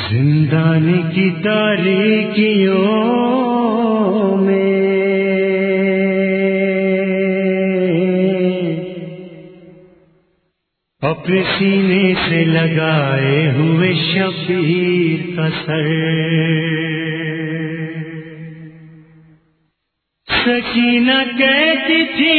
زندان کی تاریکیوں میں اپنے سینے سے لگائے ہوئے شبیر کا سر، سکینہ کہتی تھی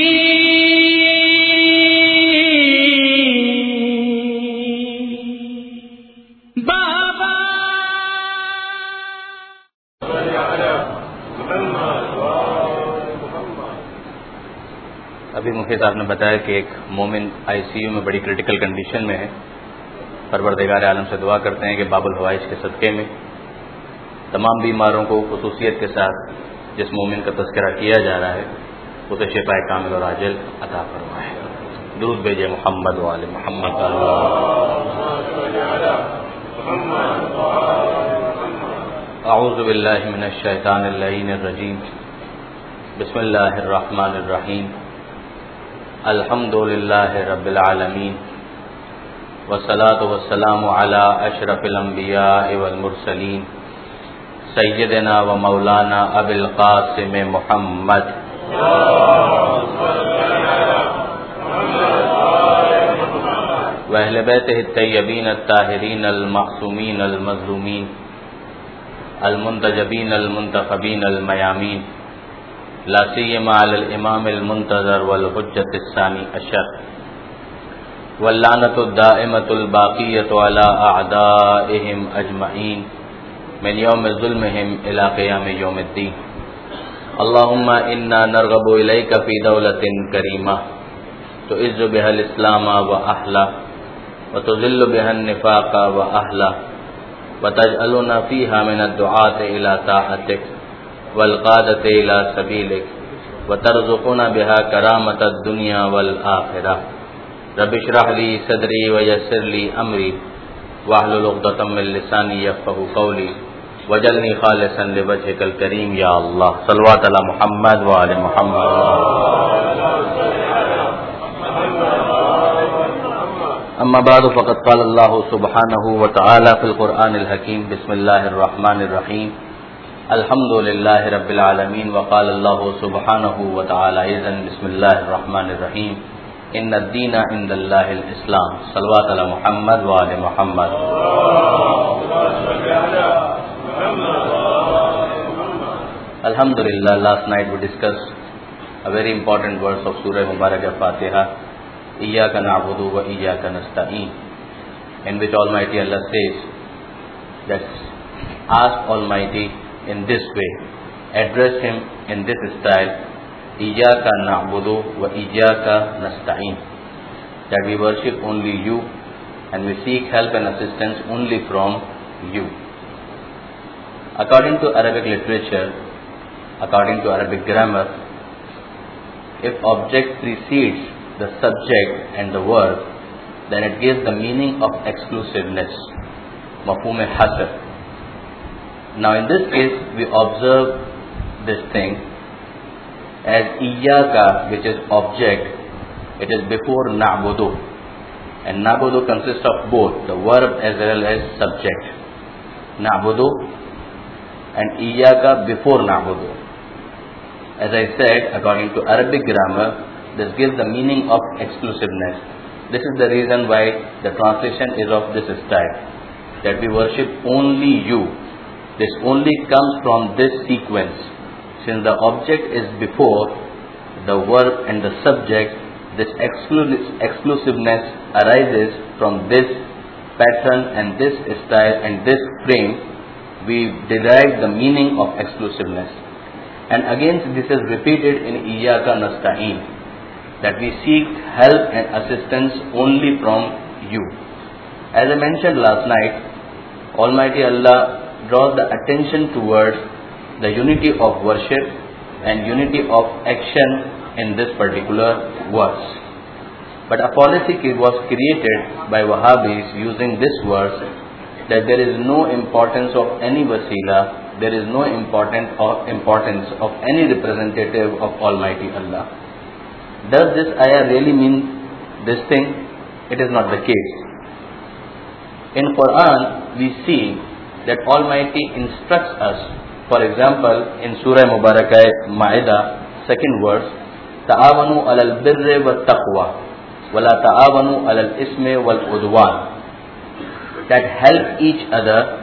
ابھی مفتی صاحب نے بتایا کہ ایک مومن آئی سی یو میں بڑی کریٹیکل کنڈیشن میں ہے. پروردگار عالم سے دعا کرتے ہیں کہ باب الحوائج کے صدقے میں تمام بیماروں کو خصوصیت کے ساتھ جس مومن کا تذکرہ کیا جا رہا ہے اسے شفاء کامل اور عاجل عطا فرمائے. درود بھیجے محمد و آل محمد. اعوذ باللہ من الشیطان اللعین الرجیم. بسم اللہ الرحمن الرحیم. الحمد للہ رب العالمین والصلاة والسلام علی اشرف الانبیاء والمرسلین سیدنا و مولانا ابی القاسم محمد و اہل بیتہ الطیبین الطاہرین المعصومین المظلومین المنتجبین المنتخبین المیامین لا سیما علی الامام المنتظر والحجۃ الثانی عشر واللعنۃ الدائمۃ الباقیۃ علی اعدائہم اجمعین من یوم ظلمہم الی قیام یوم الدین. اللہم انا نرغب الیک فی دولۃ کریمہ تعز بها الاسلام واہلہ وتذل بها النفاق واہلہ وتجعلنا فیہا من الدعاة الی طاعتک والقادة إلى سبيلك وترزقنا بها كرامة الدنيا والآخرة. رب اشرح لي صدري ويسر لي أمري واحلل عقدة من لساني يفقهوا قولي واجعلني خالصا لوجهك الكريم يا الله. صلوات على محمد وآل محمد. أما بعد فقد قال الله سبحانه وتعالى في القرآن الحكيم. بسم الله الرحمن الرحيم. الحمد للہ رب العالمین. وقال اللہ سبحانہ وتعالی اذن بسم اللہ الرحمن الرحیم. ان الدین عند اللہ الاسلام. صلوات علی محمد و آل محمد. Alhamdulillah, last night we discussed a very important verse of Surah Mubarakah Fatiha, Iyyaka na'budu wa iyyaka nasta'in, in which Almighty Allah says that ask Almighty in this way, address him in this style, Iyyaka na'budu wa iyyaka nasta'in, that we worship only you and we seek help and assistance only from you. According to Arabic literature, according to Arabic grammar, if object precedes the subject and the verb, then it gives the meaning of exclusiveness, mafhum hasr. Now in this case we observe this thing as Iyyaka, which is object, it is before na'budu, and na'budu consists of both the verb as well as subject. Na'budu and Iyyaka before na'budu. As I said, according to Arabic grammar, this gives the meaning of exclusiveness. This is the reason why the translation is of this style, that we worship only you. This only comes from this sequence. Since the object is before the verb and the subject, this exclusiveness arises from this pattern and this style and this frame. We derive the meaning of exclusiveness. And again this is repeated in Iyyaka nasta'in, that we seek help and assistance only from you. As I mentioned last night, Almighty Allah draws the attention towards the unity of worship and unity of action in this particular verse. But a policy was created by Wahhabis using this verse, that there is no importance of any wasila, there is no importance of any representative of Almighty Allah. Does this ayah really mean this thing? It is not the case. In Quran we see that Almighty instructs us. For example, in Surah Mubarakah Ma'idah, second verse, Ta'awanu alal birri wa taqwa, wa la ta'awanu alal ismi wal udwan. That help each other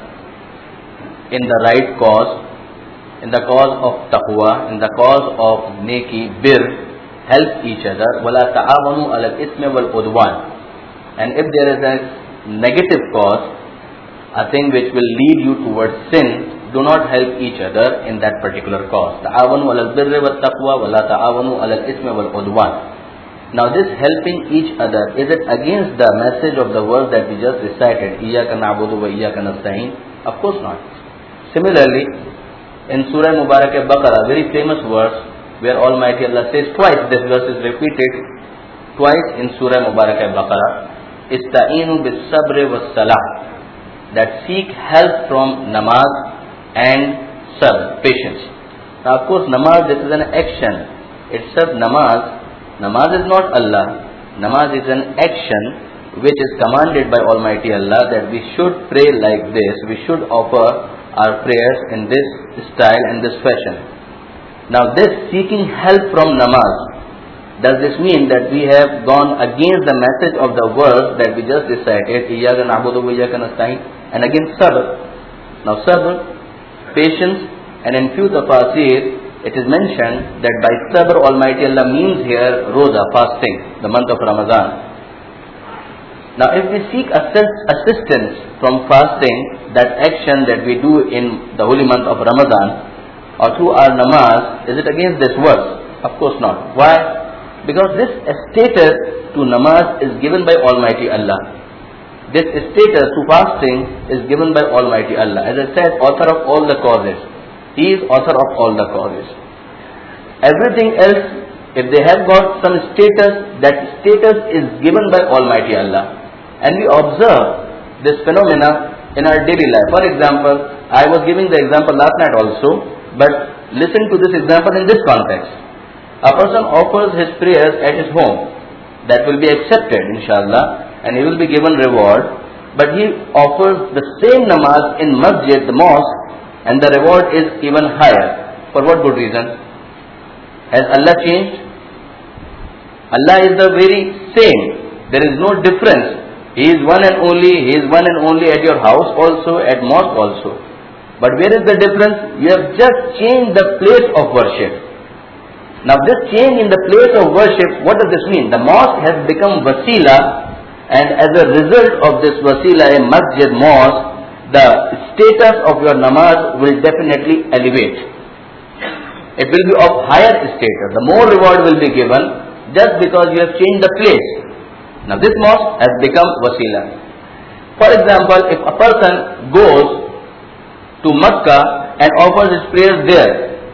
in the right cause, in the cause of taqwa, in the cause of neki, bir, help each other. wa la ta'awanu alal ismi wal udwan. And if there is a negative cause, a thing which will lead you towards sin, do not help each other in that particular cause. Ta'awanu alal birri wat taqwa wa la ta'awanu alal ismi wal udwan. Now this helping each other, is it against the message of the verse that we just recited, Iyyaka na'budu wa iyyaka nasta'in? Of course not. Similarly, in Surah Mubarakah Baqarah, very famous verse, where Almighty Allah says twice, this verse is repeated twice in Surah Mubarakah Baqarah, Ista'inu bis sabri was salah, that seek help from namaz and sabr, patience. Now of course namaz, this is an action. Itself namaz is not Allah. Namaz is an action which is commanded by Almighty Allah, that we should pray like this, we should offer our prayers in this style and this fashion. Now this seeking help from namaz, does this mean that we have gone against the message of the verse that we just recited, Iyyaka na'budu wa iyyaka nasta'in, and against sabr? Now sabr, patience, and in few tafasir it is mentioned that by sabr Almighty Allah means here roza, fasting, the month of Ramadan. Now if we seek assistance from fasting, that action that we do in the holy month of Ramadan, or through our namaz, is it against this verse? Of course not. Why? Because this status to namaz is given by Almighty Allah. This status to fasting is given by Almighty Allah. As I said, author of all the causes. He is author of all the causes. Everything else, if they have got some status, that status is given by Almighty Allah. And we observe this phenomena in our daily life. For example, I was giving the example last night also, but listen to this example in this context. A person offers his prayers at his home. That will be accepted, inshallah, and he will be given reward. But he offers the same namaz in masjid, the mosque, and the reward is even higher. For what good reason? Has Allah changed? Allah is the very same. There is no difference. He is one and only. He is one and only at your house also, at mosque also. But where is the difference? You have just changed the place of worship. Now this change in the place of worship, what does this mean? The mosque has become wasila, and as a result of this wasila, a masjid, mosque, the status of your namaz will definitely elevate. It will be of higher status. The more reward will be given just because you have changed the place. Now this mosque has become wasila. For example, if a person goes to Makkah and offers his prayers there,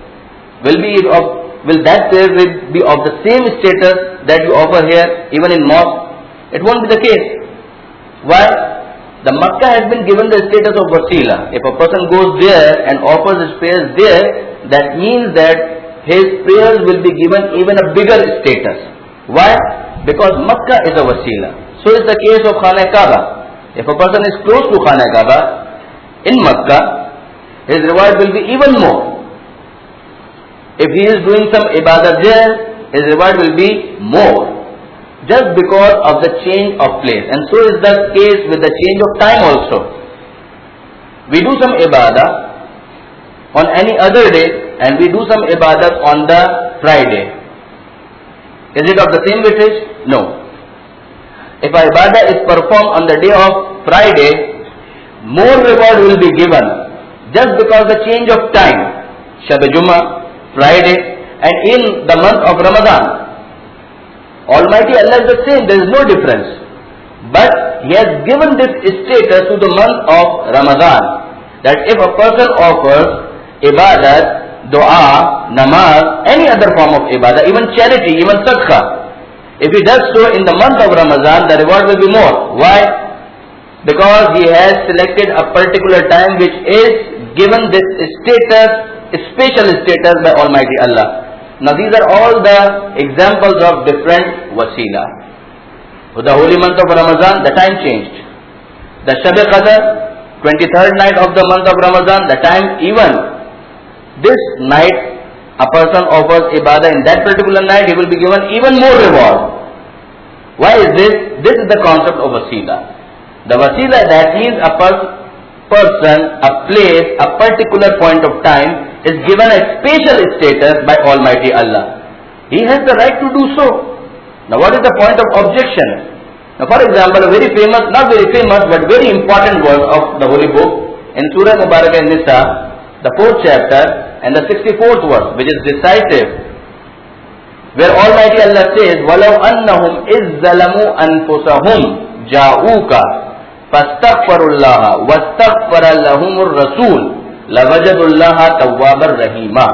will that prayer be of the same status that you offer here, even in mosque? It won't be the case. Why? The Makkah has been given the status of wasila. If a person goes there and offers his prayers there, that means that his prayers will be given even a bigger status. Why? Because Makkah is a wasila. So is the case of Khana Kaaba. If a person is close to Khana Kaaba in Makkah, his reward will be even more. If he is doing some ibadah there, his reward will be more. Just because of the change of place. And so is the case with the change of time also. We do some ibadah on any other day, and we do some ibadah on the Friday. Is it of the same weightage? No. If our ibadah is performed on the day of Friday, more reward will be given just because the change of time. Shab-e Jummah, Friday, and in the month of Ramadan. Almighty Allah is the same, there is no difference. But He has given this status to the month of Ramadan, that if a person offers ibadat, dua, namaz, any other form of ibadah, even charity, even sadaqah, if he does so in the month of Ramadan, the reward will be more. Why? Because he has selected a particular time which is given this status, special status by Almighty Allah. Now these are all the examples of different wasila. With the holy month of Ramadan, the time changed. The Shab-e Qadr, 23rd night of the month of Ramadan, the time even this night a person offers ibadah in that particular night, he will be given even more reward. Why is this? This is the concept of wasila. The wasila, that means a person, a place, a particular point of time is given a special status by Almighty Allah. He has the right to do so. Now what is the point of objection? Now for example, a very famous, not very famous, but very important verse of the Holy Book in Surah Mubarakah Nisa, the 4th chapter and the 64th verse, which is decisive, where Almighty Allah says, وَلَوْ أَنَّهُمْ إِذْ ظَلَمُوا أَنفُسَهُمْ جَاءُوكَ فَاسْتَغْفَرُوا اللَّهَ وَاسْتَغْفَرَ لَهُمُ الرَّسُولُ لَوَجَدُوا اللَّهَ تَوَّابًا رَحِيمًا.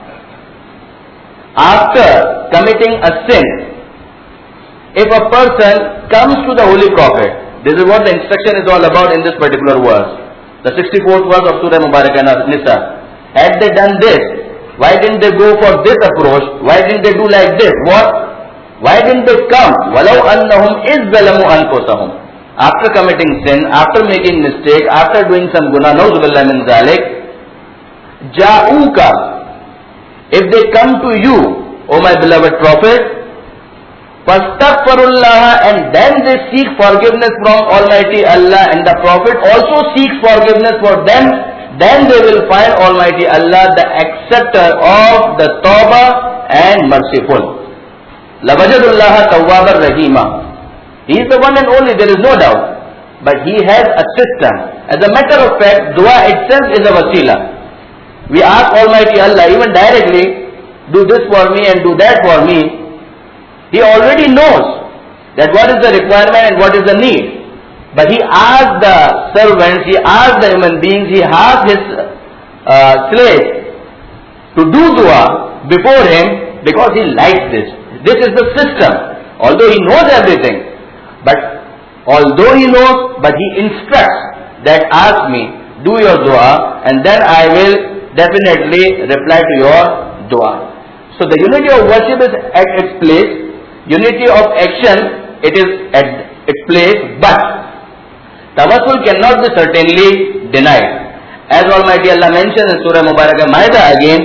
After committing a sin, if a person comes to the Holy Prophet, this is what the instruction is all about in this particular verse, the 64th verse of Surah Mubarakah Nisa. Had they done this, why didn't they go for this approach? Why didn't they do like this? What? Why didn't they come? وَلَوْ أَنَّهُمْ إِذْ ظَلَمُوا أَنفُسَهُمْ. After committing sin, after making mistake, after doing some guna, نَوْزُ بِاللَّهِ مِنْ ذَلِكَ, جَاءُوكَ, if they come to you, O my beloved Prophet, فَاسْتَغْفَرُوا اللَّهَ, and then they seek forgiveness from Almighty Allah, and the Prophet also seeks forgiveness for them, then they will find Almighty Allah the acceptor of the tawbah and merciful. لَوَجَدُوا اللَّهَ تَوَّابًا رَحِيمًا. He is the one and only, there is no doubt. But He has a system. As a matter of fact, dua itself is a wasila. We ask Almighty Allah even directly, do this for me and do that for me. He already knows that what is the requirement and what is the need. But He asked the servants, He asked the human beings, He asked His slaves to do dua before Him because He likes this. This is the system. Although He knows everything, but although He knows, but He instructs that ask me, do your dua, and then I will definitely reply to your dua. So the unity of worship is at its place, unity of action, it is at its place, but tawassul cannot be certainly denied. As Almighty Allah mentions in Surah Mubarakah Ma'idah again,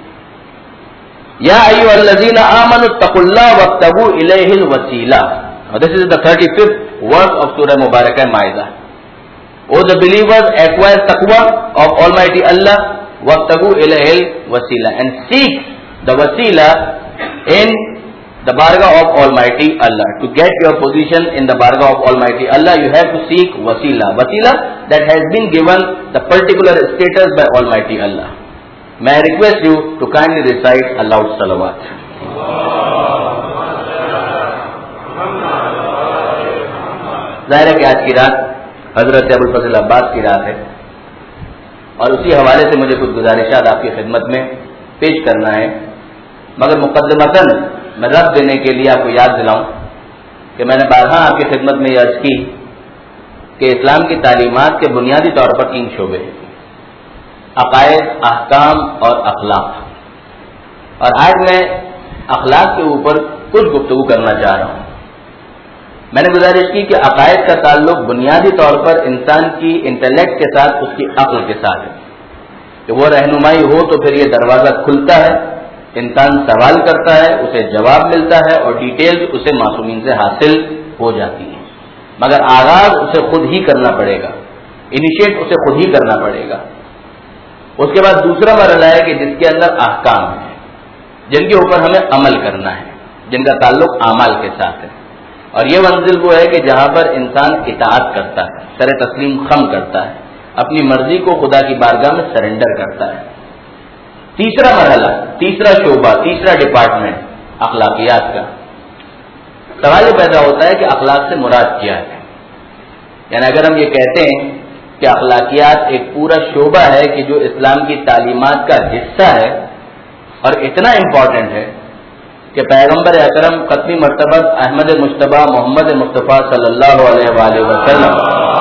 Ya ayyuhallazina amanu taqullaha wabtagu ilayhil wasila. Now this is the 35th verse of Surah Mubarakah Ma'idah. O the believers, acquire taqwa of Almighty Allah, wabtagu ilayhil wasila, and seek the wasila in the bargah of Almighty Allah. To get your position in the bargah of Almighty Allah, you have to seek wasila. Wasila that has been given the particular status by Almighty Allah. May I request you to kindly recite a loud salawat. ظاہر ہے کہ آج کی رات حضرت ابوالفضل عباس کی رات ہے اور اسی حوالے سے مجھے کچھ گزارشات آپ کی خدمت میں پیش کرنا ہے، مگر مقدمتاً میں رد دینے کے لیے آپ کو یاد دلاؤں کہ میں نے بارہا آپ کی خدمت میں یہ عرض کی کہ اسلام کی تعلیمات کے بنیادی طور پر 3 شعبے ہیں: عقائد، احکام اور اخلاق. اور آج میں اخلاق کے اوپر کچھ گفتگو کرنا چاہ رہا ہوں. میں نے گزارش کی کہ عقائد کا تعلق بنیادی طور پر انسان کی انٹلیکٹ کے ساتھ، اس کی عقل کے ساتھ ہے. کہ وہ رہنمائی ہو تو پھر یہ دروازہ کھلتا ہے، انسان سوال کرتا ہے، اسے جواب ملتا ہے اور ڈیٹیلز اسے معصومین سے حاصل ہو جاتی ہیں. مگر آغاز اسے خود ہی کرنا پڑے گا، انیشیٹ اسے خود ہی کرنا پڑے گا. اس کے بعد دوسرا مرحلہ ہے کہ جس کے اندر احکام ہیں، جن کے اوپر ہمیں عمل کرنا ہے، جن کا تعلق اعمال کے ساتھ ہے. اور یہ منزل وہ ہے کہ جہاں پر انسان اطاعت کرتا ہے، سر تسلیم خم کرتا ہے، اپنی مرضی کو خدا کی بارگاہ میں سرنڈر کرتا ہے. تیسرا مرحلہ، تیسرا شعبہ، تیسرا ڈپارٹمنٹ اخلاقیات کا. سوال یہ پیدا ہوتا ہے کہ اخلاق سے مراد کیا ہے؟ یعنی اگر ہم یہ کہتے ہیں کہ اخلاقیات ایک پورا شعبہ ہے کہ جو اسلام کی تعلیمات کا حصہ ہے اور اتنا امپورٹنٹ ہے کہ پیغمبر اکرم ختمی مرتبہ احمد مجتبی محمد مصطفیٰ صلی اللہ علیہ وآلہ وسلم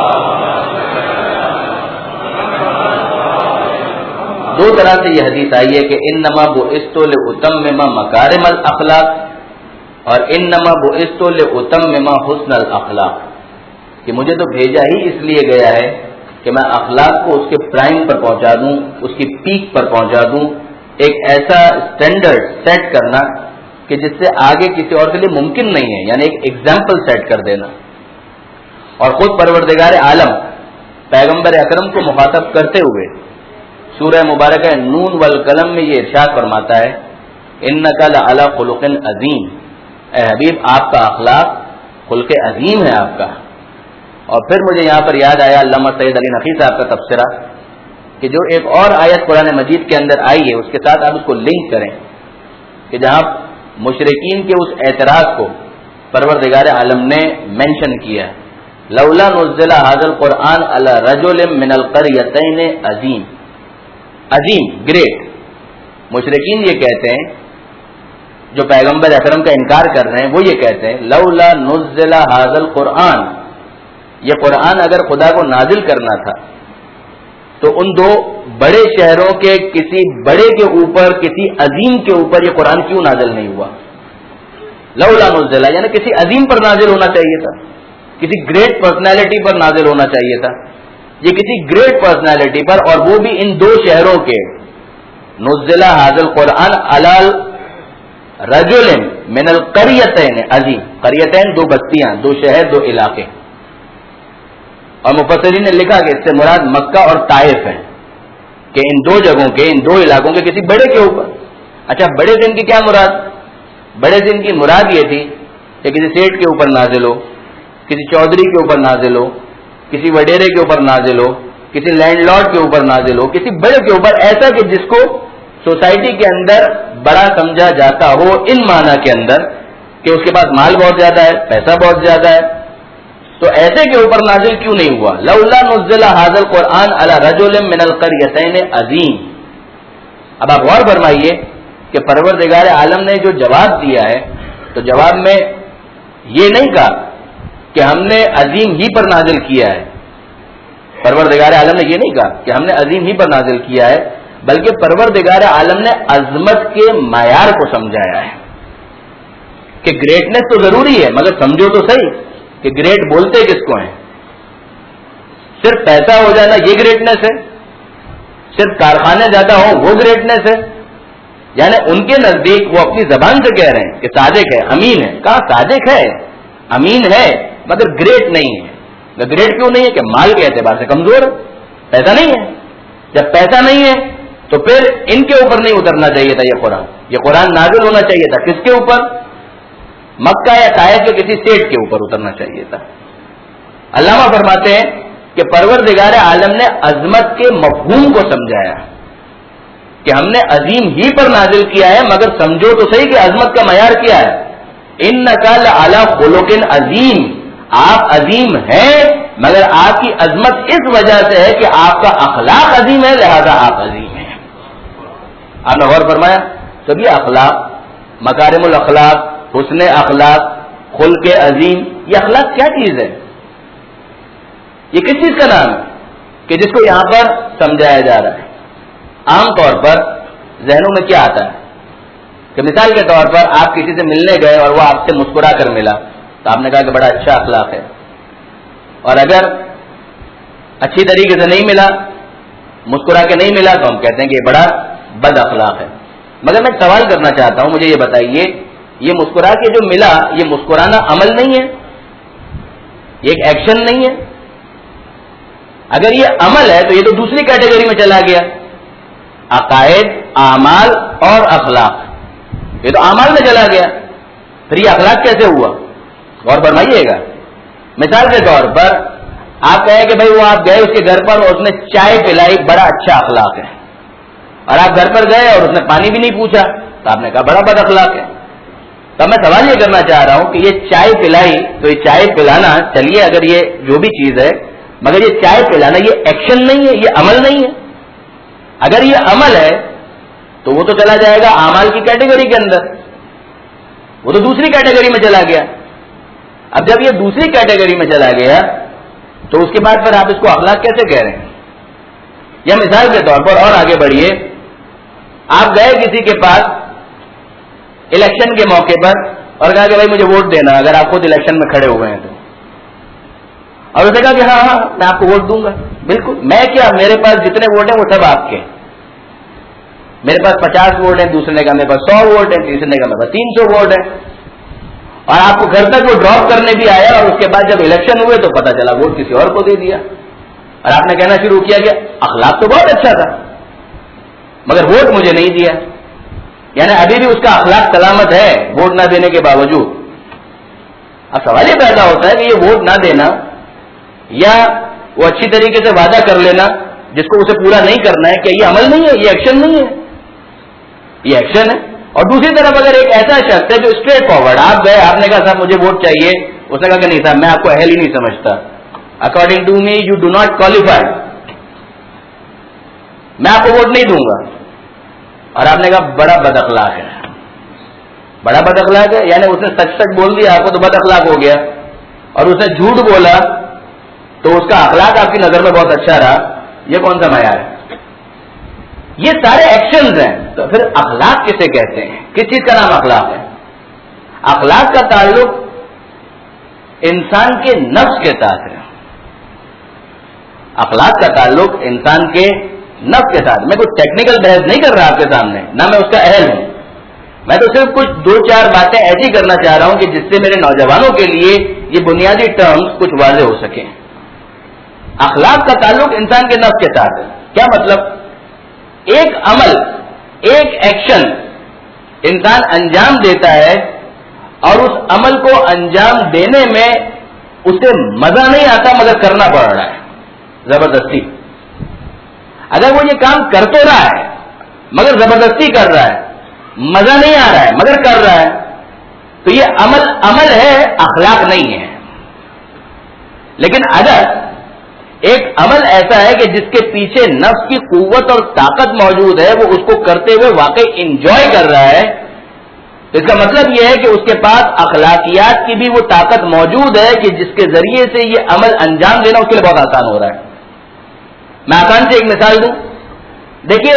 دو طرح سے یہ حدیث آئی ہے کہ انما بعثت لاتمم مکارم الاخلاق اور انما بعثت لاتمم حسن الاخلاق، کہ مجھے تو بھیجا ہی اس لیے گیا ہے کہ میں اخلاق کو اس کے پرائم پر پہنچا دوں، اس کی پیک پر پہنچا دوں، ایک ایسا اسٹینڈرڈ سیٹ کرنا کہ جس سے آگے کسی اور کے لیے ممکن نہیں ہے، یعنی ایک ایگزامپل سیٹ کر دینا. اور خود پروردگار عالم پیغمبر اکرم کو مخاطب کرتے ہوئے سورہ مبارکہ نون والقلم میں یہ ارشاد فرماتا ہے انک لعلی خلق عظیم، اے حبیب آپ کا اخلاق خلق عظیم ہے آپ کا. اور پھر مجھے یہاں پر یاد آیا علامہ سید علی نقی صاحب کا تبصرہ کہ جو ایک اور آیت قرآن مجید کے اندر آئی ہے اس کے ساتھ آپ اس کو لنک کریں کہ جہاں مشرکین کے اس اعتراض کو پروردگار عالم نے مینشن کیا ہے لولا نزل ھذا القرآن علی رجل من القریتین عظیم، عظیم گریٹ. مشرکین یہ کہتے ہیں جو پیغمبر اکرم کا انکار کر رہے ہیں وہ یہ کہتے ہیں لولا نزل ھذا القرآن، یہ قرآن اگر خدا کو نازل کرنا تھا تو ان دو بڑے شہروں کے کسی بڑے کے اوپر، کسی عظیم کے اوپر یہ قرآن کیوں نازل نہیں ہوا؟ لولا نزل یعنی کسی عظیم پر نازل ہونا چاہیے تھا، کسی گریٹ پرسنالٹی پر نازل ہونا چاہیے تھا. یہ کسی گریٹ پرسنالٹی پر، اور وہ بھی ان دو شہروں کے. نزل ھذا القرآن علی رجل من القریتین عظیم، قریتین دو بستیاں، دو شہر، دو علاقے. اور مفسرین نے لکھا کہ اس سے مراد مکہ اور طائف ہے کہ ان دو جگہوں کے، ان دو علاقوں کے کسی بڑے کے اوپر. اچھا بڑے سے ان کی کیا مراد؟ بڑے سے ان کی مراد یہ تھی کہ کسی سیٹ کے اوپر نازل ہو، کسی چودھری کے اوپر نازل ہو، کسی وڈیرے کے اوپر نازل ہو، کسی لینڈ لارڈ کے اوپر نازل ہو، کسی بڑے کے اوپر، ایسا کہ جس کو سوسائٹی کے اندر بڑا سمجھا جاتا ہو، ان معنی کے اندر کہ اس کے پاس مال بہت زیادہ ہے، پیسہ بہت زیادہ ہے. تو ایسے کے اوپر نازل کیوں نہیں ہوا؟ لولا نزل ھذا القرآن علی رجل من القریتین عظیم. اب آپ غور فرمائیے کہ پروردگار عالم نے جو جواب دیا ہے تو جواب میں یہ نہیں کہا کہ ہم نے عظیم ہی پر نازل کیا ہے. پروردگار عالم نے یہ نہیں کہا کہ ہم نے عظیم ہی پر نازل کیا ہے، بلکہ پروردگار عالم نے عظمت کے معیار کو سمجھایا ہے کہ گریٹنس تو ضروری ہے مگر سمجھو تو صحیح کہ گریٹ بولتے کس کو ہیں. صرف پیسہ ہو جانا یہ گریٹنس ہے؟ صرف کارخانے زیادہ ہوں وہ گریٹنس ہے؟ یعنی ان کے نزدیک وہ اپنی زبان سے کہہ رہے ہیں کہ صادق ہے، امین ہے. کہا صادق ہے، امین ہے، مگر گریٹ نہیں ہے. گریٹ کیوں نہیں ہے؟ کہ مال کے اعتبار سے کمزور ہے، پیسہ نہیں ہے. جب پیسہ نہیں ہے تو پھر ان کے اوپر نہیں اترنا چاہیے تھا. یہ قرآن نازل ہونا چاہیے تھا کس کے اوپر؟ مکہ یا طائف کے کسی سیٹ کے اوپر اترنا چاہیے تھا. علامہ فرماتے ہیں کہ پروردگار عالم نے عظمت کے مفہوم کو سمجھایا کہ ہم نے عظیم ہی پر نازل کیا ہے، مگر سمجھو تو صحیح کہ عظمت کا معیار کیا ہے. انک لعلی خلق عظیم، آپ عظیم ہیں مگر آپ کی عظمت اس وجہ سے ہے کہ آپ کا اخلاق عظیم ہے، لہذا آپ عظیم ہیں. آپ نے غور فرمایا؟ تو یہ اخلاق، مکارم الاخلاق، حسن اخلاق، خلق عظیم، یہ اخلاق کیا چیز ہے؟ یہ کس چیز کا نام ہے کہ جس کو یہاں پر سمجھایا جا رہا ہے؟ عام طور پر ذہنوں میں کیا آتا ہے کہ مثال کے طور پر آپ کسی سے ملنے گئے اور وہ آپ سے مسکرا کر ملا تو آپ نے کہا کہ بڑا اچھا اخلاق ہے. اور اگر اچھی طریقے سے نہیں ملا، مسکرا کے نہیں ملا، تو ہم کہتے ہیں کہ یہ بڑا بد اخلاق ہے. مگر میں سوال کرنا چاہتا ہوں، مجھے یہ بتائیے، یہ مسکرا کے جو ملا یہ مسکرانا عمل نہیں ہے؟ یہ ایک ایکشن نہیں ہے؟ اگر یہ عمل ہے تو یہ تو دوسری کیٹیگری میں چلا گیا. عقائد، اعمال اور اخلاق، یہ تو اعمال میں چلا گیا. پھر یہ اخلاق کیسے ہوا؟ غور فرمائیے گا. مثال کے طور پر آپ کہیں کہ بھائی وہ آپ گئے اس کے گھر پر اور اس نے چائے پلائی، بڑا اچھا اخلاق ہے. اور آپ گھر پر گئے اور اس نے پانی بھی نہیں پوچھا تو آپ نے کہا بڑا بد اخلاق ہے. تو میں سوال یہ کرنا چاہ رہا ہوں کہ یہ چائے پلائی، تو یہ چائے پلانا چلیے اگر یہ جو بھی چیز ہے، مگر یہ چائے پلانا یہ ایکشن نہیں ہے، یہ عمل نہیں ہے. اگر یہ عمل ہے تو وہ تو چلا جائے گا اعمال کی کیٹیگری کے اندر، وہ تو دوسری کیٹیگری میں چلا گیا. اب جب یہ دوسری کیٹیگری میں چلا گیا تو اس کے بعد پھر آپ اس کو اخلاق کیسے کہہ رہے ہیں؟ یا مثال کے طور پر اور آگے بڑھیے، آپ گئے کسی کے پاس الیکشن کے موقع پر اور کہا کہ بھائی مجھے ووٹ دینا اگر آپ خود الیکشن میں کھڑے ہوئے ہیں تو، اور اسے کہا کہ ہاں میں آپ کو ووٹ دوں گا. بالکل. میں کیا، میرے پاس جتنے ووٹ ہیں وہ سب آپ کے. میرے پاس 50 ووٹ ہیں، دوسرے نے کہا میرے پاس 100 ووٹ ہیں، تیسرے نے کہا میرے پاس 300 ووٹ ہیں. اور آپ کو گھر تک وہ ڈراپ کرنے بھی آیا، اور اس کے بعد جب الیکشن ہوئے تو پتا چلا ووٹ کسی اور کو دے دیا. اور آپ نے کہنا شروع کیا کہ اخلاق تو بہت اچھا تھا مگر ووٹ مجھے نہیں دیا. یعنی ابھی بھی اس کا اخلاق سلامت ہے ووٹ نہ دینے کے باوجود. اب سوال یہ پیدا ہوتا ہے کہ یہ ووٹ نہ دینا یا وہ اچھی طریقے سے وعدہ کر لینا جس کو اسے پورا نہیں کرنا ہے، کیا یہ عمل نہیں ہے، یہ ایکشن نہیں ہے؟ یہ ایکشن ہے. اور دوسری طرف اگر ایک ایسا شخص ہے جو اسٹریٹ فارورڈ، آپ گئے، آپ نے کہا صاحب مجھے ووٹ چاہیے، اس نے کہا کہ نہیں صاحب میں آپ کو اہل ہی نہیں سمجھتا، according to me you do not qualify, میں آپ کو ووٹ نہیں دوں گا. اور آپ نے کہا بڑا بد اخلاق ہے، بڑا بد اخلاق ہے. یعنی اس نے سچ سچ بول دیا آپ کو تو بد اخلاق ہو گیا، اور اس نے جھوٹ بولا تو اس کا اخلاق آپ کی نظر میں بہت اچھا رہا. یہ کون سا معیار ہے؟ یہ سارے ایکشنز ہیں. تو پھر اخلاق کسے کہتے ہیں؟ کس چیز کا نام اخلاق ہے؟ اخلاق کا تعلق انسان کے نفس کے ساتھ ہے. اخلاق کا تعلق انسان کے نفس کے ساتھ. میں کچھ ٹیکنیکل بحث نہیں کر رہا آپ کے سامنے، نہ میں اس کا اہل ہوں. میں تو صرف کچھ 2-4 باتیں ایسی کرنا چاہ رہا ہوں کہ جس سے میرے نوجوانوں کے لیے یہ بنیادی ٹرمز کچھ واضح ہو سکیں. اخلاق کا تعلق انسان کے نفس کے ساتھ ہے. کیا مطلب؟ ایک عمل، ایک ایکشن انسان انجام دیتا ہے اور اس عمل کو انجام دینے میں اسے مزہ نہیں آتا مگر کرنا پڑ رہا ہے زبردستی. اگر وہ یہ کام کر تو رہا ہے مگر زبردستی کر رہا ہے، مزہ نہیں آ رہا ہے مگر کر رہا ہے، تو یہ عمل ہے، اخلاق نہیں ہے. لیکن اگر ایک عمل ایسا ہے کہ جس کے پیچھے نفس کی قوت اور طاقت موجود ہے، وہ اس کو کرتے ہوئے واقعی انجوائے کر رہا ہے، اس کا مطلب یہ ہے کہ اس کے پاس اخلاقیات کی بھی وہ طاقت موجود ہے کہ جس کے ذریعے سے یہ عمل انجام دینا اس کے لیے بہت آسان ہو رہا ہے. میں آسان سے ایک مثال دوں. دیکھیے،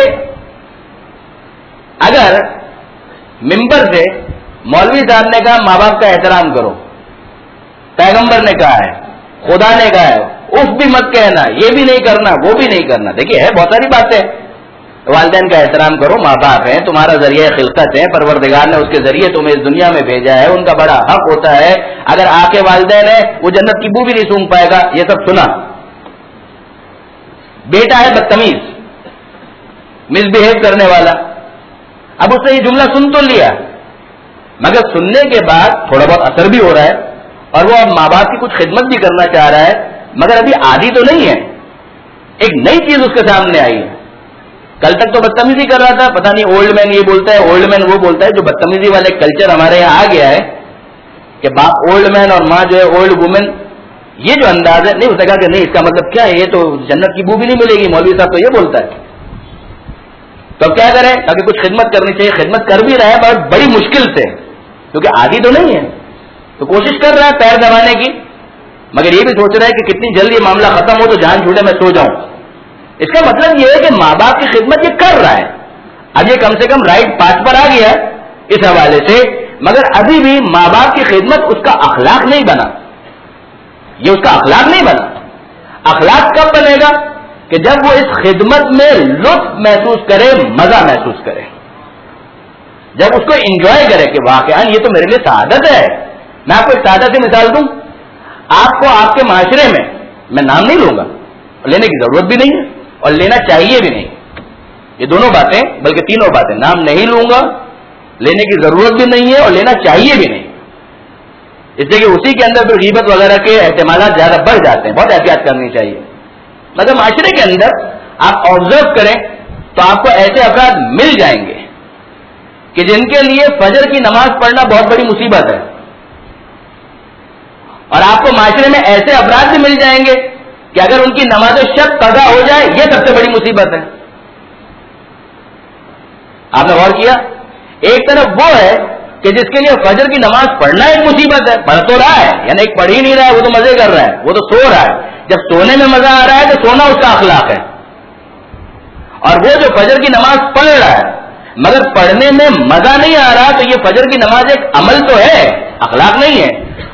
اگر ممبر سے مولوی صاحب نے کہا ماں باپ کا احترام کرو، پیغمبر نے کہا ہے، خدا نے کہا ہے، اف بھی مت کہنا، یہ بھی نہیں کرنا، وہ بھی نہیں کرنا. دیکھیے ہے بہت ساری باتیں. والدین کا احترام کرو، ماں باپ ہیں، تمہارا ذریعہ خلقت ہے، پروردگار نے اس کے ذریعے تمہیں اس دنیا میں بھیجا ہے، ان کا بڑا حق ہوتا ہے. اگر آ کے والدین ہیں وہ جنت کی بو بھی نہیں سونگھ پائے گا. یہ سب سنا. بیٹا ہے بدتمیز، مس بہیو کرنے والا، اب اس نے یہ جملہ سن تو لیا مگر سننے کے بعد تھوڑا بہت اثر بھی ہو رہا ہے اور وہ اب ماں باپ کی کچھ خدمت بھی کرنا چاہ رہا ہے مگر ابھی عادی تو نہیں ہے. ایک نئی چیز اس کے سامنے آئی ہے. کل تک تو بدتمیزی کر رہا تھا، پتہ نہیں اولڈ مین یہ بولتا ہے، اولڈ مین وہ بولتا ہے. جو بدتمیزی والے کلچر ہمارے یہاں آ گیا ہے کہ باپ اولڈ مین اور ماں جو ہے اولڈ وومن، یہ جو انداز ہے، نہیں ہو سکا کہ نہیں اس کا مطلب کیا ہے، یہ تو جنت کی بو بھی نہیں ملے گی، مولوی صاحب تو یہ بولتا ہے. تو اب کیا کریں؟ تاکہ کچھ خدمت کرنی چاہیے. خدمت کر بھی رہا ہے بہت بڑی مشکل سے کیونکہ عادی تو نہیں ہے، تو کوشش کر رہا ہے پیر دبانے کی مگر یہ بھی سوچ رہا ہے کہ کتنی جلد یہ معاملہ ختم ہو تو جان چھوٹے میں سو جاؤں. اس کا مطلب یہ ہے کہ ماں باپ کی خدمت یہ کر رہا ہے. اب یہ کم سے کم رائٹ پاس پر آ گیا اس حوالے سے، مگر ابھی بھی ماں باپ کی خدمت اس کا اخلاق نہیں بنا. یہ اس کا اخلاق نہیں بنا. اخلاق کب بنے گا؟ کہ جب وہ اس خدمت میں لطف محسوس کرے، مزہ محسوس کرے، جب اس کو انجوائے کرے کہ واقعا یہ تو میرے لیے سعادت ہے. میں آپ کو ایک سادہ سی مثال دوں. آپ کو آپ کے معاشرے میں نام نہیں لوں گا، لینے کی ضرورت بھی نہیں ہے اور لینا چاہیے بھی نہیں. یہ دونوں باتیں، بلکہ تینوں باتیں، نام نہیں لوں گا، لینے کی ضرورت بھی نہیں ہے اور لینا چاہیے بھی نہیں. اس لیے کہ اسی کے اندر پھر غیبت وغیرہ کے احتمالات زیادہ بڑھ جاتے ہیں. بہت احتیاط کرنی چاہیے. مگر معاشرے کے اندر آپ آبزرو کریں تو آپ کو ایسے افراد مل جائیں گے کہ جن کے لیے فجر کی نماز پڑھنا بہت بڑی مصیبت ہے، اور آپ کو معاشرے میں ایسے افراد بھی مل جائیں گے کہ اگر ان کی نماز شب قضا ہو جائے یہ سب سے بڑی مصیبت ہے. آپ نے غور کیا؟ ایک طرف وہ ہے کہ جس کے لیے فجر کی نماز پڑھنا ایک مصیبت ہے، پڑھ تو رہا ہے، یعنی ایک پڑھ ہی نہیں رہا ہے، وہ تو مزے کر رہا ہے، وہ تو سو رہا ہے. جب سونے میں مزہ آ رہا ہے تو سونا اس کا اخلاق ہے. اور وہ جو فجر کی نماز پڑھ رہا ہے مگر پڑھنے میں مزہ نہیں آ رہا، تو یہ فجر کی نماز ایک عمل تو ہے، اخلاق نہیں ہے.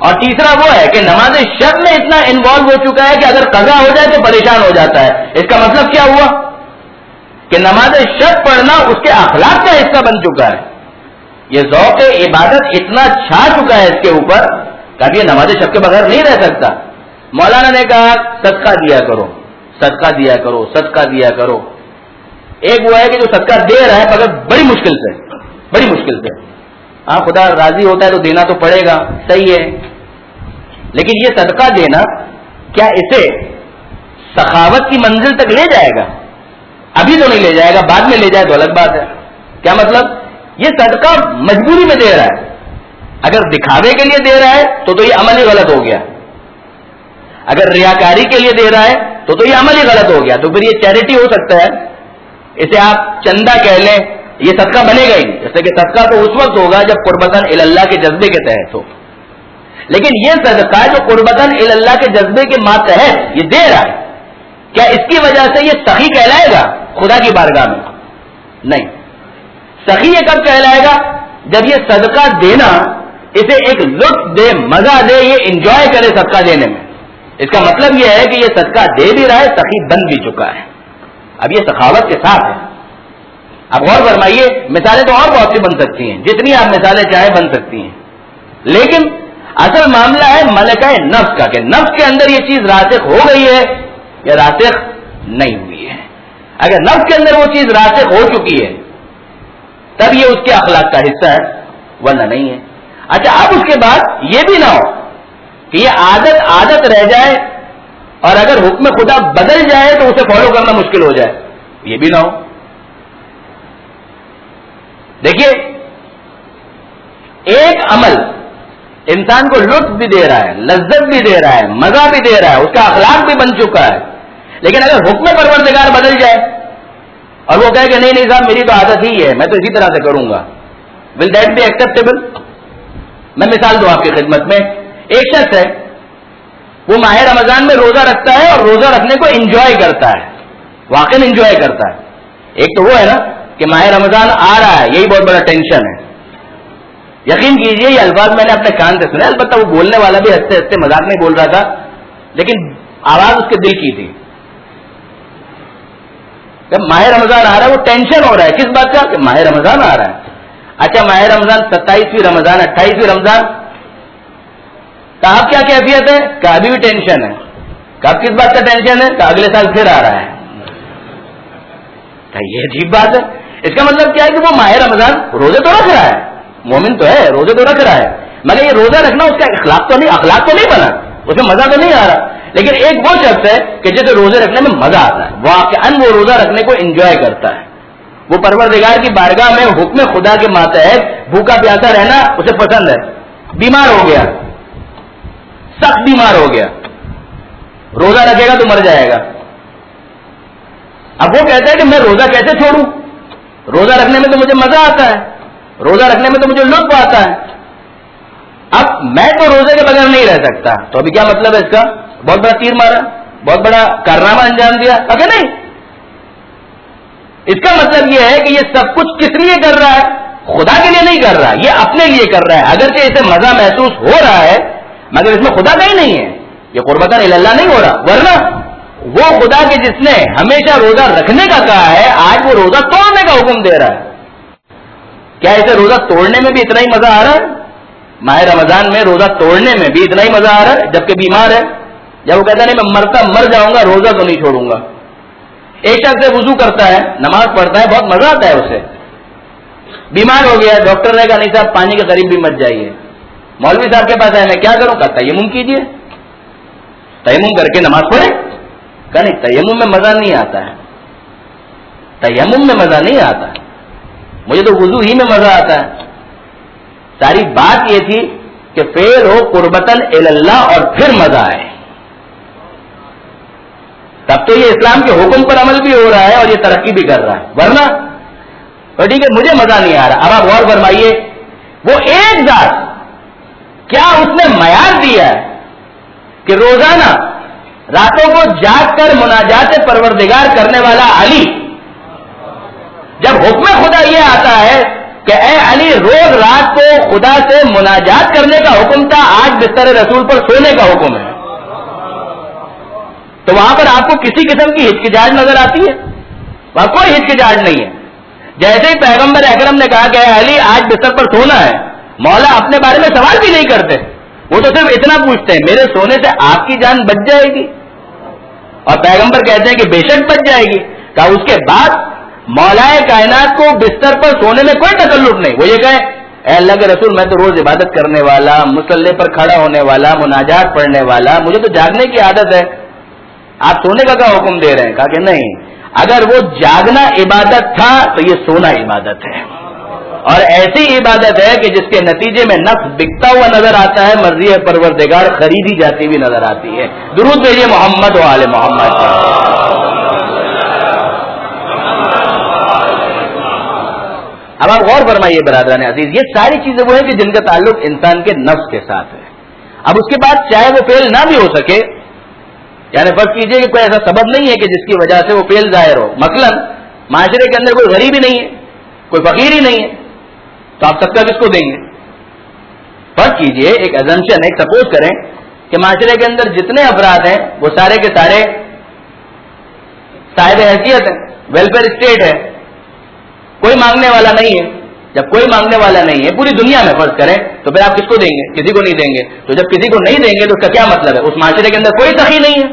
اور تیسرا وہ ہے کہ نماز شب میں اتنا انوالو ہو چکا ہے کہ اگر قضا ہو جائے تو پریشان ہو جاتا ہے. اس کا مطلب کیا ہوا کہ نماز شب پڑھنا اس کے اخلاق کا حصہ بن چکا ہے. یہ ذوق عبادت اتنا چھا چکا ہے اس کے اوپر کہ اب یہ نماز شب کے بغیر نہیں رہ سکتا. مولانا نے کہا صدقہ دیا کرو, صدقہ دیا کرو, صدقہ دیا کرو. ایک وہ ہے کہ جو صدقہ دے رہا ہے مگر بڑی مشکل سے, بڑی مشکل سے. ہاں خدا راضی ہوتا ہے تو دینا تو پڑے گا, صحیح ہے, لیکن یہ صدقہ دینا کیا اسے سخاوت کی منزل تک لے جائے گا؟ ابھی تو نہیں لے جائے گا, بعد میں لے جائے تو الگ بات ہے. کیا مطلب؟ یہ صدقہ مجبوری میں دے رہا ہے. اگر دکھاوے کے لیے دے رہا ہے تو یہ عمل ہی غلط ہو گیا. اگر ریاکاری کے لیے دے رہا ہے تو یہ عمل ہی غلط ہو گیا. تو پھر یہ چیریٹی ہو سکتا ہے, اسے آپ چندہ کہہ لیں, یہ صدقہ بنے گا ہی نہیں. جیسے کہ صدقہ تو اس وقت ہوگا جب قربتاً اللہ کے جذبے کے تحت ہو. لیکن یہ صدقہ جو قربتاً اللہ کے جذبے کے ماتحت یہ دے رہا ہے, کیا اس کی وجہ سے یہ سخی کہلائے گا خدا کی بارگاہ میں؟ نہیں. سخی یہ کب کہلائے گا؟ جب یہ صدقہ دینا اسے ایک لطف دے, مزہ دے, یہ انجوائے کرے صدقہ دینے میں. اس کا مطلب یہ ہے کہ یہ صدقہ دے بھی رہا ہے, سخی بن بھی چکا ہے. اب یہ سخاوت کے ساتھ ہے. اب غور فرمائیے, مثالیں تو اور بہت سی بن سکتی ہیں, جتنی آپ مثالیں چاہیں بن سکتی ہیں, لیکن اصل معاملہ ہے ملکہ نفس کا, کہ نفس کے اندر یہ چیز راسخ ہو گئی ہے یا راسخ نہیں ہوئی ہے. اگر نفس کے اندر وہ چیز راسخ ہو چکی ہے تب یہ اس کے اخلاق کا حصہ ہے, ورنہ نہیں ہے. اچھا, اب اس کے بعد یہ بھی نہ ہو کہ یہ عادت رہ جائے اور اگر حکم خدا بدل جائے تو اسے فالو کرنا مشکل ہو جائے, یہ بھی نہ ہو. دیکھیے, ایک عمل انسان کو لطف بھی دے رہا ہے, لذت بھی دے رہا ہے, مزہ بھی دے رہا ہے, اس کا اخلاق بھی بن چکا ہے, لیکن اگر حکم پروردگار بدل جائے اور وہ کہے کہ نہیں صاحب میری تو عادت ہی ہے, میں تو اسی طرح سے کروں گا, ول دیٹ بی ایکسپٹیبل؟ میں مثال دوں آپ کی خدمت میں. ایک شخص ہے, وہ ماہ رمضان میں روزہ رکھتا ہے اور روزہ رکھنے کو انجوائے کرتا ہے, واقعی انجوائے کرتا ہے. ایک تو وہ ہے نا کہ ماہ رمضان آ رہا ہے, یہی بہت بڑا ٹینشن ہے. یقین کیجئے یہ الفاظ میں نے اپنے کان سے سنے, البتہ وہ بولنے والا بھی ہنستے ہنستے مذاق نہیں بول رہا تھا, لیکن آواز اس کے دل کی تھی. جب ماہ رمضان آ رہا ہے وہ ٹینشن ہو رہا ہے, کس بات کا؟ کہ ماہ رمضان آ رہا ہے. اچھا, ماہ رمضان 27ویں رمضان, 28ویں رمضان, تو آپ کیا کیفیت ہے؟ کہ ابھی بھی ٹینشن ہے. کہ اب کس بات کا ٹینشن ہے؟ کہ اگلے سال پھر آ رہا ہے. یہ عجیب بات ہے. اس کا مطلب کیا ہے کہ وہ ماہ رمضان روزے تو رکھ رہا ہے, مومن تو ہے, روزے تو رکھ رہا ہے, مگر یہ روزہ رکھنا اس کا اخلاق تو نہیں بنا, اس میں مزہ تو نہیں آ رہا. لیکن ایک وہ شخص ہے کہ جسے روزے رکھنے میں مزہ آتا ہے, واقعاً وہ روزہ رکھنے کو انجوائے کرتا ہے. وہ پروردگار کی بارگاہ میں حکم خدا کے ماتحت بھوکا پیاسا رہنا اسے پسند ہے. بیمار ہو گیا, سخت بیمار ہو گیا, روزہ رکھے گا تو مر جائے گا. اب وہ کہتا ہے کہ میں روزہ کیسے چھوڑوں, روزہ رکھنے میں تو مجھے مزہ آتا ہے, روزہ رکھنے میں تو مجھے لطف آتا ہے, اب میں تو روزے کے بغیر نہیں رہ سکتا. تو ابھی کیا مطلب ہے اس کا؟ بہت بڑا تیر مارا, بہت بڑا کارنامہ انجام دیا, اگر نہیں. اس کا مطلب یہ ہے کہ یہ سب کچھ کس لیے کر رہا ہے؟ خدا کے لیے نہیں کر رہا, یہ اپنے لیے کر رہا ہے. اگرچہ اسے مزہ محسوس ہو رہا ہے مگر اس میں خدا کا ہی نہیں ہے, یہ قربتاً اللہ نہیں ہو رہا. ورنہ وہ خدا کے جس نے ہمیشہ روزہ رکھنے کا کہا ہے, آج وہ روزہ توڑنے کا حکم دے رہا ہے. کیا اسے روزہ توڑنے میں بھی اتنا ہی مزہ آ رہا ہے؟ ماہ رمضان میں روزہ توڑنے میں بھی اتنا ہی مزہ آ رہا ہے جبکہ بیمار ہے. جب وہ کہتا ہے نہیں میں مر جاؤں گا, روزہ تو نہیں چھوڑوں گا. ایک شخص سے وضو کرتا ہے, نماز پڑھتا ہے, بہت مزہ آتا ہے اسے, بیمار ہو گیا, ڈاکٹر نے کہا نہیں صاحب پانی کے قریب بھی مت جائیے. مولوی صاحب کے پاس آئے, میں کیا کروں؟ کہا تیمم کیجیے, تیمم کر کے نماز پڑھے. کہا نہیں تیمم میں مزہ نہیں آتا ہے, تیمم میں مزہ نہیں آتا ہے, مجھے تو وضو ہی میں مزہ آتا ہے. ساری بات یہ تھی کہ فعل ہو قربتاً اللہ اور پھر مزہ آئے, تب تو یہ اسلام کے حکم پر عمل بھی ہو رہا ہے اور یہ ترقی بھی کر رہا ہے. ورنہ تو ٹھیک ہے مجھے مزہ نہیں آ رہا. اب آپ غور فرمائیے, وہ ایک ذات کیا اس نے معیار دیا ہے کہ روزانہ راتوں کو جاگ کر مناجات پروردگار کرنے والا علی, جب حکم خدا یہ آتا ہے کہ کہ اے علی روز رات کو خدا سے مناجات کرنے کا حکم تھا، آج بستر رسول پر سونے کا حکم ہے. تو وہاں پر آپ کو کسی قسم کی ہچکچاہٹ نظر آتی ہے؟ وہاں کوئی ہچکچاہٹ نہیں ہے. جیسے ہی پیغمبر اکرم نے کہا کہ اے علی آج بستر پر سونا ہے، مولا اپنے بارے میں سوال بھی نہیں کرتے، وہ تو صرف اتنا پوچھتے ہیں میرے سونے سے آپ کی جان بچ جائے گی؟ اور پیغمبر کہتے ہیں کہ بے شک بچ جائے گی. کہا اس کے بعد مولا کائنات کو بستر پر سونے میں کوئی تکلف نہیں. وہ یہ کہے اے اللہ کے رسول میں تو روز عبادت کرنے والا، مصلی پر کھڑا ہونے والا، مناجات پڑھنے والا، مجھے تو جاگنے کی عادت ہے، آپ سونے کا کیا حکم دے رہے ہیں؟ کہا کہ نہیں، اگر وہ جاگنا عبادت تھا تو یہ سونا عبادت ہے، اور ایسی عبادت ہے کہ جس کے نتیجے میں نفس بکتا ہوا نظر آتا ہے، مرضی پروردگار خریدی جاتی ہوئی نظر آتی ہے. درود بھیجیے محمد و آل محمد. اب آپ غور فرمائیے برادران عزیز، یہ ساری چیزیں وہ ہیں کہ جن کا تعلق انسان کے نفس کے ساتھ ہے. اب اس کے بعد چاہے وہ فعل نہ بھی ہو سکے، یعنی فرض کیجئے کہ کوئی ایسا سبب نہیں ہے کہ جس کی وجہ سے وہ فعل ظاہر ہو. مثلا معاشرے کے اندر کوئی غریب ہی نہیں ہے، کوئی فقیر ہی نہیں ہے، تو آپ صدقہ کس کو دیں گے؟ فرض کیجئے، ایک ایزمپشن ہے، سپوز کریں کہ معاشرے کے اندر جتنے افراد ہیں وہ سارے کے سارے صاحب حیثیت ہیں، ویلفیئر اسٹیٹ ہے، کوئی مانگنے والا نہیں ہے. جب کوئی مانگنے والا نہیں ہے پوری دنیا میں فرض کریں، تو پھر آپ کس کو دیں گے؟ کسی کو نہیں دیں گے. تو جب کسی کو نہیں دیں گے تو اس کا کیا مطلب ہے؟ اس معاشرے کے اندر کوئی سخی نہیں ہے.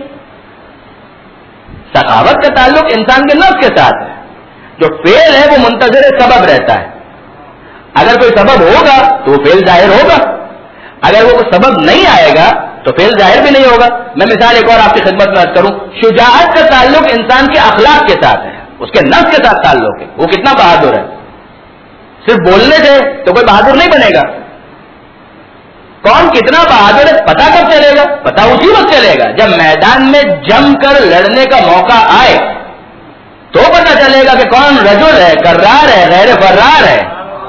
سخاوت کا تعلق انسان کے نفس کے ساتھ ہے. جو فعل ہے وہ منتظر سبب رہتا ہے. اگر کوئی سبب ہوگا تو وہ فعل ظاہر ہوگا، اگر وہ کوئی سبب نہیں آئے گا تو فعل ظاہر بھی نہیں ہوگا. میں مثال ایک اور آپ کی خدمت میں عرض کروں. شجاعت کا تعلق انسان کے اخلاق کے ساتھ ہے، اس کے نفس کے ساتھ تعلق ہے. وہ کتنا بہادر ہے. صرف بولنے سے تو کوئی بہادر نہیں بنے گا. کون کتنا بہادر ہے پتا کب چلے گا؟ پتا اسی وقت چلے گا جب میدان میں جم کر لڑنے کا موقع آئے، تو پتا چلے گا کہ کون رجل ہے، کرار ہے، غیر فرار ہے،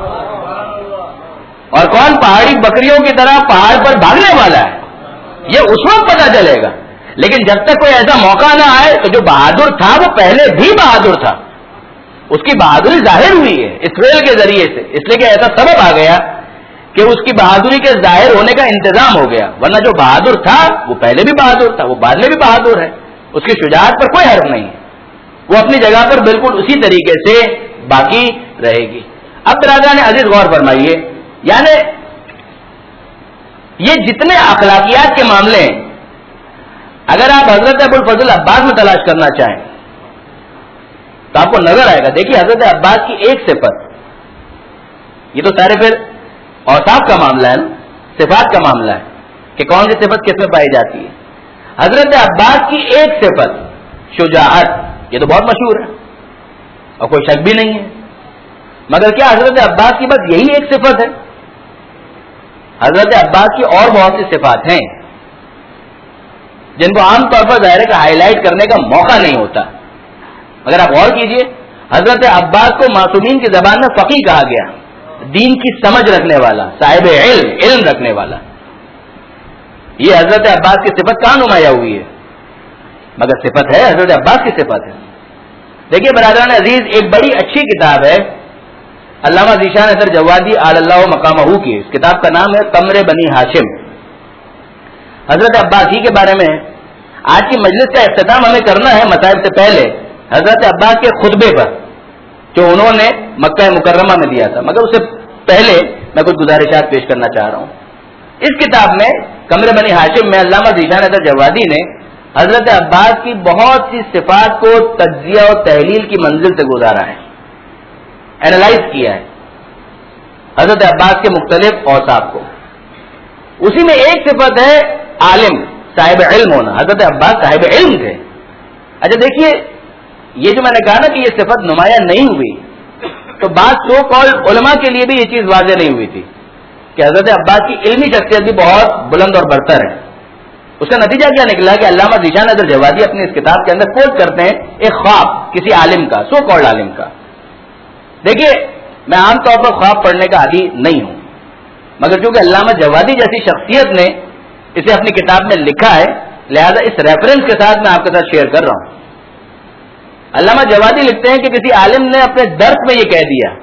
اور کون پہاڑی بکریوں کی طرح پہاڑ پر بھاگنے والا ہے. یہ اس وقت پتا چلے گا. لیکن جب تک کوئی ایسا موقع نہ آئے تو جو بہادر تھا وہ پہلے بھی بہادر تھا، اس کی بہادری ظاہر ہوئی ہے اس فعل کے ذریعے سے، اس لیے کہ ایسا سبب آ گیا کہ اس کی بہادری کے ظاہر ہونے کا انتظام ہو گیا. ورنہ جو بہادر تھا وہ پہلے بھی بہادر تھا، وہ بعد میں بھی بہادر ہے، اس کی شجاعت پر کوئی حرف نہیں ہے، وہ اپنی جگہ پر بالکل اسی طریقے سے باقی رہے گی. اب برادران عزیز غور فرمائیے، یعنی یہ جتنے اخلاقیات کے معاملے ہیں، اگر آپ حضرت ابو الفضل عباس میں تلاش کرنا چاہیں تو آپ کو نظر آئے گا. دیکھیے حضرت عباس کی ایک صفت، یہ تو سارے پھر اوصاف کا معاملہ ہے، صفات کا معاملہ ہے کہ کون سی صفت کس میں پائی جاتی ہے. حضرت عباس کی ایک صفت شجاعت، یہ تو بہت مشہور ہے اور کوئی شک بھی نہیں ہے. مگر کیا حضرت عباس کی بس یہی ایک صفت ہے؟ حضرت عباس کی اور بہت سی صفات ہیں جن کو عام طور پر ظاہر ہے کہ ہائی لائٹ کرنے کا موقع نہیں ہوتا. اگر آپ غور کیجئے، حضرت عباس کو معصومین کی زبان میں فقیہ کہا گیا، دین کی سمجھ رکھنے والا، صاحب علم رکھنے والا. یہ حضرت عباس کی صفت کہاں نمایاں ہوئی ہے؟ مگر صفت ہے، حضرت عباس کی صفت ہے. دیکھیے برادران عزیز، ایک بڑی اچھی کتاب ہے علامہ ذیشان اثر جوادی علی اللہ مقامہ کی. اس کتاب کا نام ہے قمر بنی ہاشم. حضرت عباس ہی کے بارے میں آج کی مجلس کا اختتام ہمیں کرنا ہے. مصائب سے پہلے حضرت عباس کے خطبے پر جو انہوں نے مکہ مکرمہ میں دیا تھا، مگر اس سے پہلے میں کچھ گزارشات پیش کرنا چاہ رہا ہوں. اس کتاب میں قمر بنی ہاشم میں علامہ ذیشان اثر جوادی نے حضرت عباس کی بہت سی صفات کو تجزیہ اور تحلیل کی منزل سے گزارا ہے، اینالائز کیا ہے حضرت عباس کے مختلف اوصاف کو. اسی میں ایک صفت ہے عالم، صاحب علم ہونا. حضرت عباس صاحب علم تھے. اچھا دیکھیے، یہ جو میں نے کہا نا کہ یہ صفت نمایاں نہیں ہوئی، تو بعض سو کال علماء کے لیے بھی یہ چیز واضح نہیں ہوئی تھی کہ حضرت عباس کی علمی شخصیت بھی بہت بلند اور برتر ہے. اس کا نتیجہ کیا نکلا کہ علامہ ذیشان اثر جوادی اپنی اس کتاب کے اندر کوٹ کرتے ہیں ایک خواب کسی عالم کا، سو کالڈ عالم کا. دیکھیے، میں عام طور پر خواب پڑھنے کا عادی نہیں ہوں، مگر چونکہ علامہ جوادی جیسی شخصیت نے اسے اپنی کتاب میں لکھا ہے، لہذا اس ریفرنس کے ساتھ میں آپ کے ساتھ شیئر کر رہا ہوں. علامہ جوادی لکھتے ہیں کہ کسی عالم نے اپنے درس میں یہ کہہ دیا،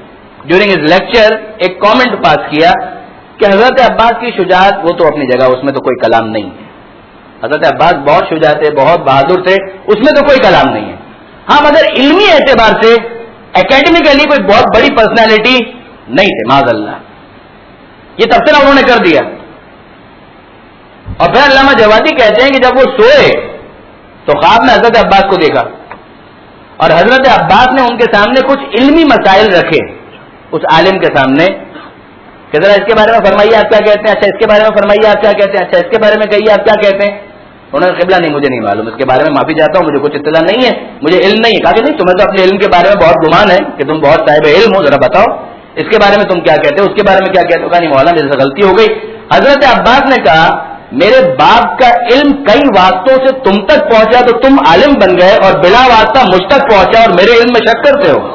ड्यूरिंग हिज लेक्चर एक कमेंट पास किया कि हजरत अब्बास की शुजाअत वो तो अपनी जगह, उसमें तो कोई कलाम नहीं है। हजरत अब्बास बहुत शुजा थे, बहुत बहादुर थे, उसमें तो कोई कलाम नहीं है। हाँ, मगर इल्मी एतबार से एकेडमिकली कोई बहुत बड़ी पर्सनैलिटी नहीं थे, माज़अल्लाह। ये तबसरा उन्होंने कर दिया। और फिर अल्लामा जवादी कहते हैं कि जब वो सोए तो ख्वाब में हजरत अब्बास को देखा और हजरत अब्बास ने उनके सामने कुछ इल्मी मसाइल रखे उस आलिम के सामने कि जरा इसके बारे में फरमाइए आप क्या कहते हैं, अच्छा इसके बारे में फरमाइए आप क्या कहते हैं, अच्छा इसके बारे में कहिए आप क्या कहते हैं। उन्होंने क़िबला नहीं, मुझे नहीं मालूम, इसके बारे में माफी चाहता हूँ, मुझे कुछ इत्तला नहीं है, मुझे इल्म नहीं है। कहा कि नहीं, तुम्हें तो अपने इल्म के बारे में बहुत गुमान है कि तुम बहुत साहिब इल्म हो, जरा बताओ इसके बारे में तुम क्या कहते हो, उसके बारे में क्या कहते हो। कहा नहीं मौला, मेरे से गलती हो गई। हजरत अब्बास ने कहा मेरे बाप का इल्म कई वास्तों से तुम तक पहुंचा तो तुम आलिम बन गए, और बिला वास्ता मुझ तक पहुंचा और मेरे इल्म में शक करते हो।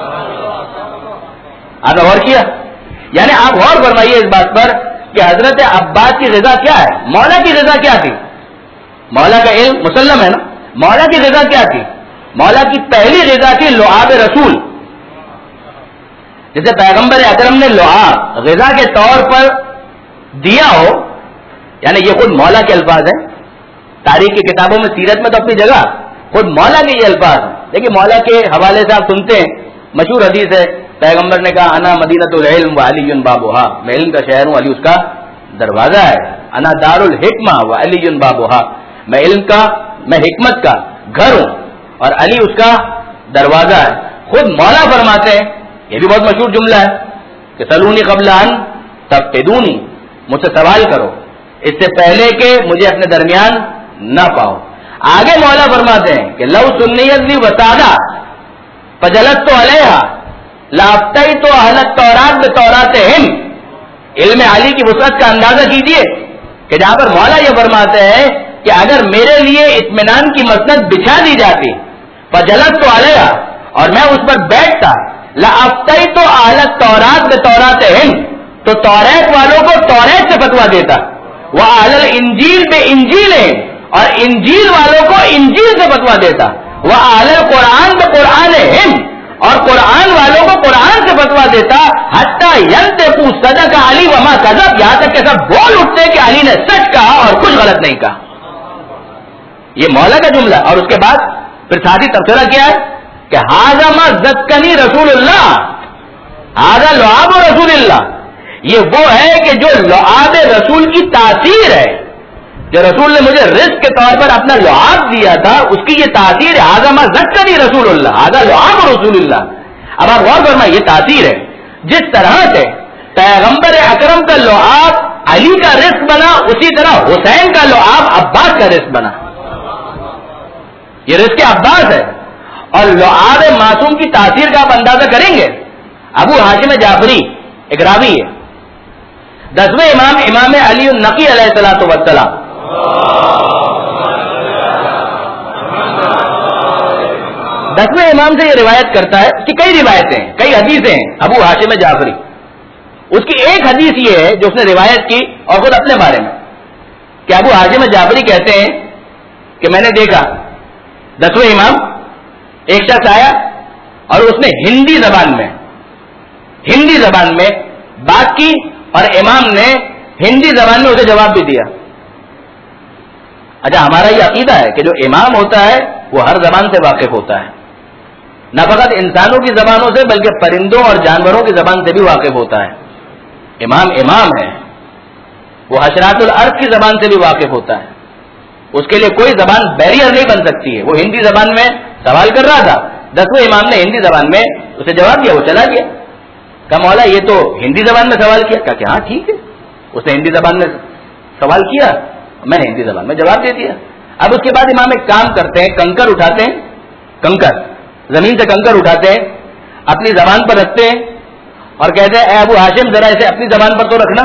आपने गौर किया? यानी आप गौर फरमाइए इस बात पर कि हजरत अब्बास की ग़िज़ा क्या है, मौला की ग़िज़ा क्या थी। मौला का इल्म मुसल्लम है ना, मौला की ग़िज़ा क्या थी? मौला की पहली ग़िज़ा थी लुआब रसूल। जैसे पैगंबर अकरम ने लुआब ग़िज़ा के तौर पर दिया हो, यानी ये खुद मौला के अल्फाज हैं। तारीख की किताबों में, सीरत में तो अपनी जगह, खुद मौला के ये अल्फाज। देखिए मौला के हवाले से आप सुनते हैं, मशहूर हदीस है, पैगंबर ने कहा अना मदीनतुल इल्म व अलीयुन बाबुहा, मैं इल्म का शहर हूं, अली उसका दरवाजा है। अना दारुल हिकमा व अलीयुन बाबुहा, मैं इल्म का, मैं हिकमत का घर हूं और अली उसका दरवाजा है। खुद मौला फरमाते हैं, ये भी बहुत मशहूर जुमला है कि सलूनी क़ब्ल अन तफ़क़िदूनी, मुझसे सवाल करो इससे पहले कि मुझे अपने दरमियान न पाओ। आगे मौला फरमाते हैं कि लव सुन्नियत ली वसादा फजलत तो अलैहा लाफ्तई तो अहलत तौरात में तौरात हिंद। इल्म अली की वसअत का अंदाजा कीजिए कि जहां पर मौला ये फरमाते हैं कि अगर मेरे लिए इत्मीनान की मसनद बिछा दी जाती फजलत तो अलैहा, और मैं उस पर बैठता, लाफ्तई तो अहलत तौरात में तौरात हिंद, तो तौरात वालों को तौरात से फतवा देता, वह अहल इंजील पे इंजील है, और इंजील वालों को इंजील से फतवा देता, वह अहल कुरान पे कुरान है, और कुरान वालों को कुरान से फतवा देता। हत्ता यंतकू सदका अली वमा कज़ब, यहां तक कि सब बोल उठते कि अली ने सच कहा और कुछ गलत नहीं कहा। ये मौला का जुमला। और उसके बाद फिर साथी तबसरा क्या है कि हाजा मा ज़क्कनी रसूलुल्लाह, हाजा लुआब रसूलुल्लाह, ये वो है कि जो लुआब रसूल की तासीर है, जो रसूल ने मुझे रिस्क के तौर पर अपना लुआब दिया था, उसकी ये तासीर है। हाजा मा ज़क्कनी रसूलुल्लाह, हाजा लुआब रसूलुल्लाह। अब आप गौर फरमाइए, ये तासीर है। जिस तरह से पैगंबर अकरम का लुआब अली का रिस्क बना, उसी तरह हुसैन का लुआब अब्बास का रिस्क बना। ये रिस्क अब्बास है। और लुआब मासूम की तासीर का आप अंदाजा करेंगे। अबू हाशिम जाफरी एक रावी है, 10वें इमाम, इमाम अली नकी अलैहिस्सलातु वस्सलाम, दसवें इमाम से ये रिवायत करता है। उसकी कई रिवायतें हैं, कई हदीसें हैं अबू हाशिम जाफरी। उसकी एक हदीस ये है जो उसने रिवायत की और खुद अपने बारे में, कि अबू हाशिम जाफरी कहते हैं कि मैंने देखा 10वें इमाम, एक शख्स आया और उसने हिंदी जबान में बात की, और इमाम ने हिंदी जबान में उसे जवाब भी दिया। अच्छा, हमारा ये अकीदा है कि जो इमाम होता है वो हर जबान से वाकिफ होता है, न फकत इंसानों की जबानों से बल्कि परिंदों और जानवरों की जबान से भी वाकिफ होता है। इमाम इमाम है, वो हशरातुल अर्द की जबान से भी वाकिफ होता है, उसके लिए कोई जबान बैरियर नहीं बन सकती है। वो हिंदी जबान में सवाल कर रहा था, 10वें इमाम ने हिंदी जबान में उसे जवाब दिया, वो चला गया। कहा मौला ये तो हिंदी जबान में सवाल किया। कहा कि हाँ ठीक है, उसने हिंदी जबान में सवाल किया, मैंने हिंदी जबान में जवाब दे दिया। अब उसके बाद इमाम एक काम करते हैं, कंकर उठाते हैं, कंकर जमीन से कंकर उठाते हैं, अपनी जबान पर रखते हैं और कहते हैं ए अबू हाशिम जरा इसे अपनी जबान पर तो रखना।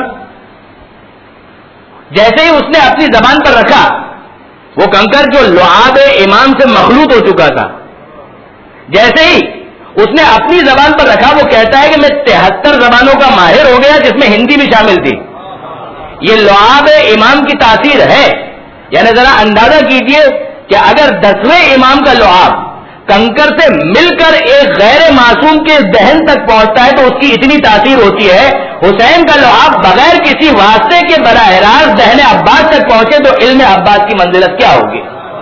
जैसे ही उसने अपनी जबान पर रखा, वो कंकर जो लुआब इमाम से मखलूत हो चुका था, जैसे ही उसने अपनी जबान पर रखा, वो कहता है कि मैं 73 जबानों का माहिर हो गया, जिसमें हिंदी भी शामिल थी। ये लुआब इमाम की तासीर है। यानी जरा अंदाजा कीजिए कि अगर 10वें इमाम का लुआब کنکر سے مل کر ایک غیر معصوم کے ذہن تک پہنچتا ہے تو اس کی اتنی تاثیر ہوتی ہے. حسین کا لعاب بغیر کسی واسطے کے براہ راست ذہن عباس تک پہنچے تو علم عباس کی منزلت کیا ہوگی؟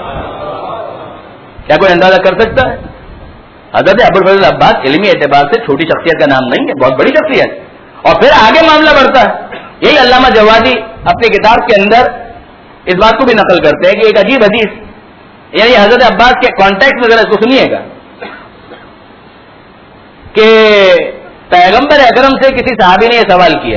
کیا کوئی اندازہ کر سکتا ہے؟ حضرت ابوالفضل عباس علمی اعتبار سے چھوٹی شخصیت کا نام نہیں ہے، بہت بڑی شخصیت. اور پھر آگے معاملہ بڑھتا ہے. یہی علامہ جوادی اپنی کتاب کے اندر اس بات کو بھی نقل کرتے ہیں کہ ایک عجیب حدیث، یعنی حضرت عباس کے کانٹیکٹ میں ذرا اس کو سنیے گا کہ پیغمبر اکرم سے کسی صحابی نے یہ سوال کیا،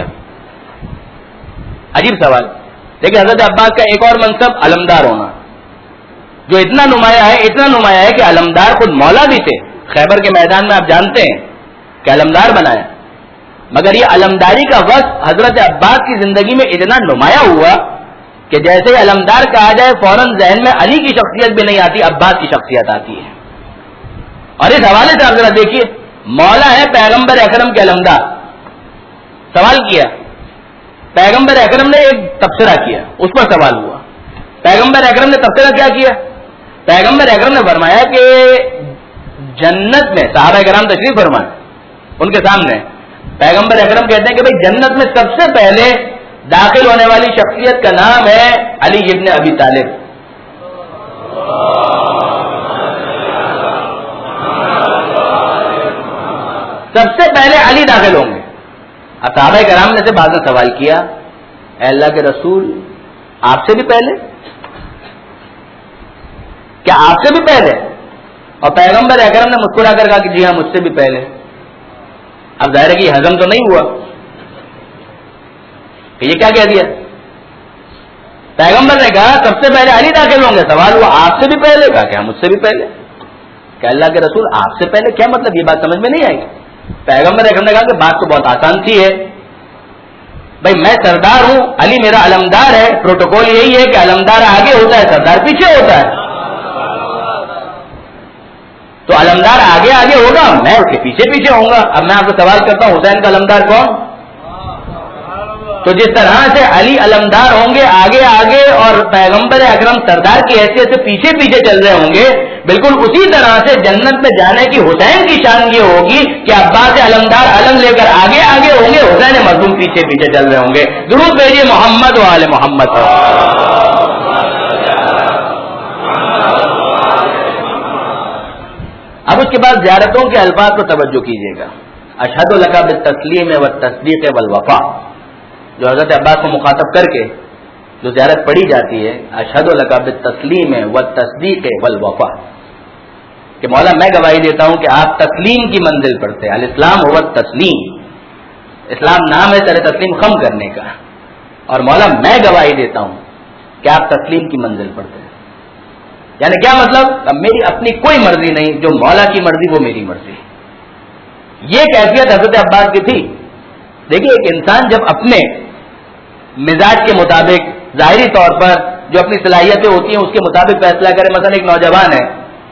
عجیب سوال. دیکھیں حضرت عباس کا ایک اور منصب علمدار ہونا، جو اتنا نمایاں ہے کہ علمدار خود مولا بھی تھے. خیبر کے میدان میں آپ جانتے ہیں کہ علمدار بنایا، مگر یہ علمداری کا وصف حضرت عباس کی زندگی میں اتنا نمایاں ہوا کہ جیسے ہی علمدار کہا جائے فوراً ذہن میں علی کی شخصیت بھی نہیں آتی، عباس کی شخصیت آتی ہے. اور اس حوالے سے آپ ذرا دیکھیے، مولا ہے پیغمبر اکرم کے علمدار. سوال کیا، پیغمبر اکرم نے ایک تبصرہ کیا، اس پر سوال ہوا. پیغمبر اکرم نے تبصرہ کیا کیا؟ پیغمبر اکرم نے فرمایا کہ جنت میں، صحابہ کرام تشریف فرمائے ان کے سامنے، پیغمبر اکرم کہتے ہیں کہ بھئی جنت میں سب سے پہلے داخل ہونے والی شخصیت کا نام ہے علی ابن ابی طالب. سب سے پہلے علی داخل ہوں گے. اب صحابہ کرام نے سے بعد میں سوال کیا، اے اللہ کے رسول آپ سے بھی پہلے؟ کیا آپ سے بھی پہلے؟ اور پیغمبر اکرم نے مسکرا کر کہا کہ جی ہاں مجھ سے بھی پہلے. اب ظاہر ہے کہ ہضم تو نہیں ہوا کہ یہ کیا کہہ دیا. پیغمبر نے کہا سب سے پہلے علی داخل ہوں گے. سوال ہوا آپ سے بھی پہلے؟ کہا کہ مجھ سے بھی پہلے. کہ اللہ کے رسول آپ سے پہلے کیا مطلب؟ یہ بات سمجھ میں نہیں آئی. پیغمبر اکرم نے کہا کہ بات تو بہت آسان سی ہے، بھائی میں سردار ہوں، علی میرا علمدار ہے، پروٹوکول یہی ہے کہ علمدار آگے ہوتا ہے، سردار پیچھے ہوتا ہے. تو علمدار آگے آگے ہوگا، میں اس کے پیچھے پیچھے ہوں گا. اب میں آپ سے سوال کرتا ہوں، حسین کا علمدار کون؟ تو جس طرح سے علی علمدار ہوں گے آگے آگے اور پیغمبر اکرم سردار کی حیثیت سے پیچھے پیچھے چل رہے ہوں گے، بالکل اسی طرح سے جنت میں جانے کی حسین کی شان یہ ہوگی کہ عباس علمدار علم لے کر آگے آگے ہوں گے، حسین مظلوم پیچھے پیچھے چل رہے ہوں گے. درود بھیجیے محمد و آل محمد. اب اس کے بعد زیارتوں کے الفاظ پر توجہ کیجیے گا. اشہد لک بالتسلیم والتصدیق والوفا، جو حضرت عباس کو مخاطب کر کے جو زیارت پڑھی جاتی ہے، اشہد لک بالتسلیم والتصدیق والوفا، کہ مولا میں گواہی دیتا ہوں کہ آپ تسلیم کی منزل پر تھے. الاسلام هو التسلیم، اسلام نام ہے سر تسلیم خم کرنے کا، اور مولا میں گواہی دیتا ہوں کہ آپ تسلیم کی منزل پر تھے. یعنی کیا مطلب؟ اب میری اپنی کوئی مرضی نہیں، جو مولا کی مرضی وہ میری مرضی. یہ کیفیت حضرت عباس کی تھی. دیکھیے ایک انسان جب اپنے مزاج کے مطابق ظاہری طور پر جو اپنی صلاحیتیں ہوتی ہیں اس کے مطابق فیصلہ کرے، مثلا ایک نوجوان ہے،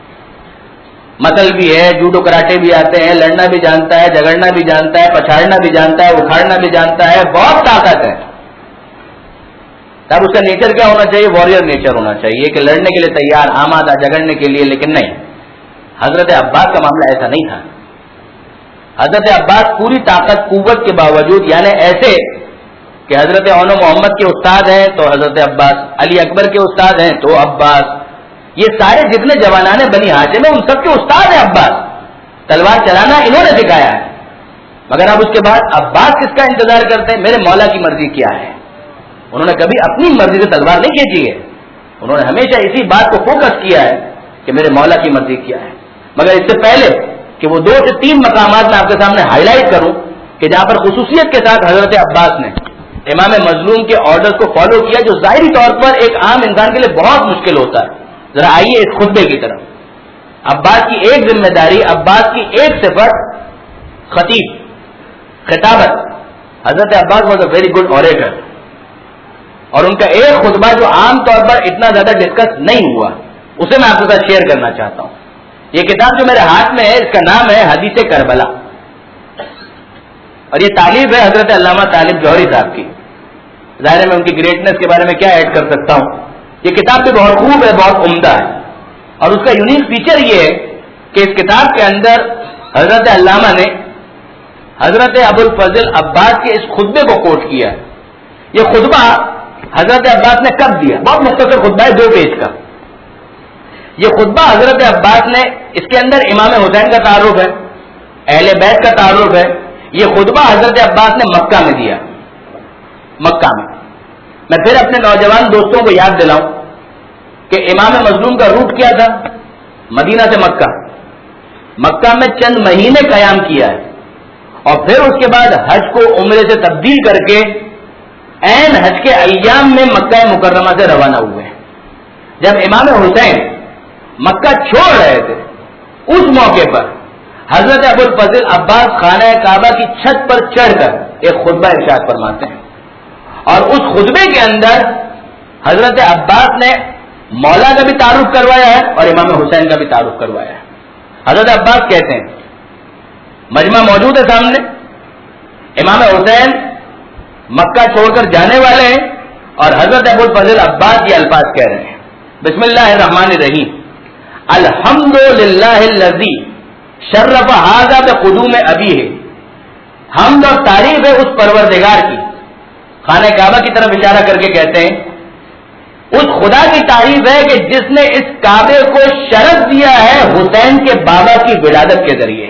مسل بھی ہے، جوڈو کراٹے بھی آتے ہیں، لڑنا بھی جانتا ہے، جھگڑنا بھی جانتا ہے، پچھاڑنا بھی جانتا ہے، اکھاڑنا بھی جانتا ہے، بہت طاقت ہے. تب اس کا نیچر کیا ہونا چاہیے؟ وارئر نیچر ہونا چاہیے کہ لڑنے کے لیے تیار، آمادہ، جھگڑنے کے لیے. لیکن نہیں، حضرت عباس کا معاملہ ایسا نہیں تھا. حضرت عباس پوری طاقت قوت کے باوجود، یعنی ایسے کہ حضرت عون محمد کے استاد ہیں تو حضرت عباس، علی اکبر کے استاد ہیں تو عباس، یہ سارے جتنے جوانان بنی ہاشم ہیں ان سب کے استاد ہیں عباس. تلوار چلانا انہوں نے سکھایا ہے. مگر اب اس کے بعد عباس کس کا انتظار کرتے ہیں؟ میرے مولا کی مرضی کیا ہے. انہوں نے کبھی اپنی مرضی سے تلوار نہیں کھینچی ہے، انہوں نے ہمیشہ اسی بات کو فوکس کیا ہے کہ میرے مولا کی مرضی کیا ہے. مگر اس سے پہلے کہ وہ 2 سے 3 مقامات میں آپ کے سامنے ہائی لائٹ کروں کہ جہاں پر خصوصیت کے ساتھ حضرت عباس نے امام مظلوم کے آرڈرز کو فالو کیا، جو ظاہری طور پر ایک عام انسان کے لیے بہت مشکل ہوتا ہے. ذرا آئیے اس خطبے کی طرف. عباس کی ایک ذمہ داری، عباس کی ایک صفت خطیب، خطابت. حضرت Abbas was a very good orator, اور ان کا ایک خطبہ جو عام طور پر اتنا زیادہ ڈسکس نہیں ہوا، اسے میں آپ کے ساتھ شیئر کرنا چاہتا ہوں. یہ کتاب جو میرے ہاتھ میں ہے اس کا نام ہے حدیث کربلا، اور یہ تعلیف ہے حضرت علامہ طالب جوہری صاحب کی. ظاہر ہے میں ان کی گریٹنس کے بارے میں کیا ایڈ کر سکتا ہوں. یہ کتاب بھی بہت خوب ہے، بہت عمدہ ہے، اور اس کا یونیک فیچر یہ ہے کہ اس کتاب کے اندر حضرت علامہ نے حضرت ابو الفضل عباس کے اس خطبے کو کوٹ کیا ہے. یہ خطبہ حضرت عباس نے کب دیا؟ بہت مختصر خطبہ ہے، 2 پیج کا. یہ خطبہ حضرت عباس نے، اس کے اندر امام حسین کا تعارف ہے، اہل بیت کا تعارف ہے. یہ خطبہ حضرت عباس نے مکہ میں دیا. مکہ میں پھر اپنے نوجوان دوستوں کو یاد دلاؤں کہ امام مظلوم کا روٹ کیا تھا؟ مدینہ سے مکہ. مکہ میں چند مہینے قیام کیا ہے اور پھر اس کے بعد حج کو عمرے سے تبدیل کر کے عین حج کے ایام میں مکہ مکرمہ سے روانہ ہوئے. جب امام حسین مکہ چھوڑ رہے تھے اس موقع پر حضرت ابو الفضل عباس خانہ کعبہ کی چھت پر چڑھ کر ایک خطبہ ارشاد فرماتے ہیں اور اس خطبے کے اندر حضرت عباس نے مولا کا بھی تعارف کروایا ہے اور امام حسین کا بھی تعارف کروایا ہے. حضرت عباس کہتے ہیں، مجمع موجود ہے سامنے، امام حسین مکہ چھوڑ کر جانے والے ہیں اور حضرت ابو الفضل عباس یہ الفاظ کہہ رہے ہیں، بسم اللہ الرحمن الرحیم، الحمدللہ الذی شرف ھذا بقدوم ابیہ. حمد اور تعریف ہے اس پروردگار کی. خانہ کعبہ کی طرف اشارہ کر کے کہتے ہیں اس خدا کی تعریف ہے کہ جس نے اس کعبے کو شرف دیا ہے حسین کے بابا کی ولادت کے ذریعے.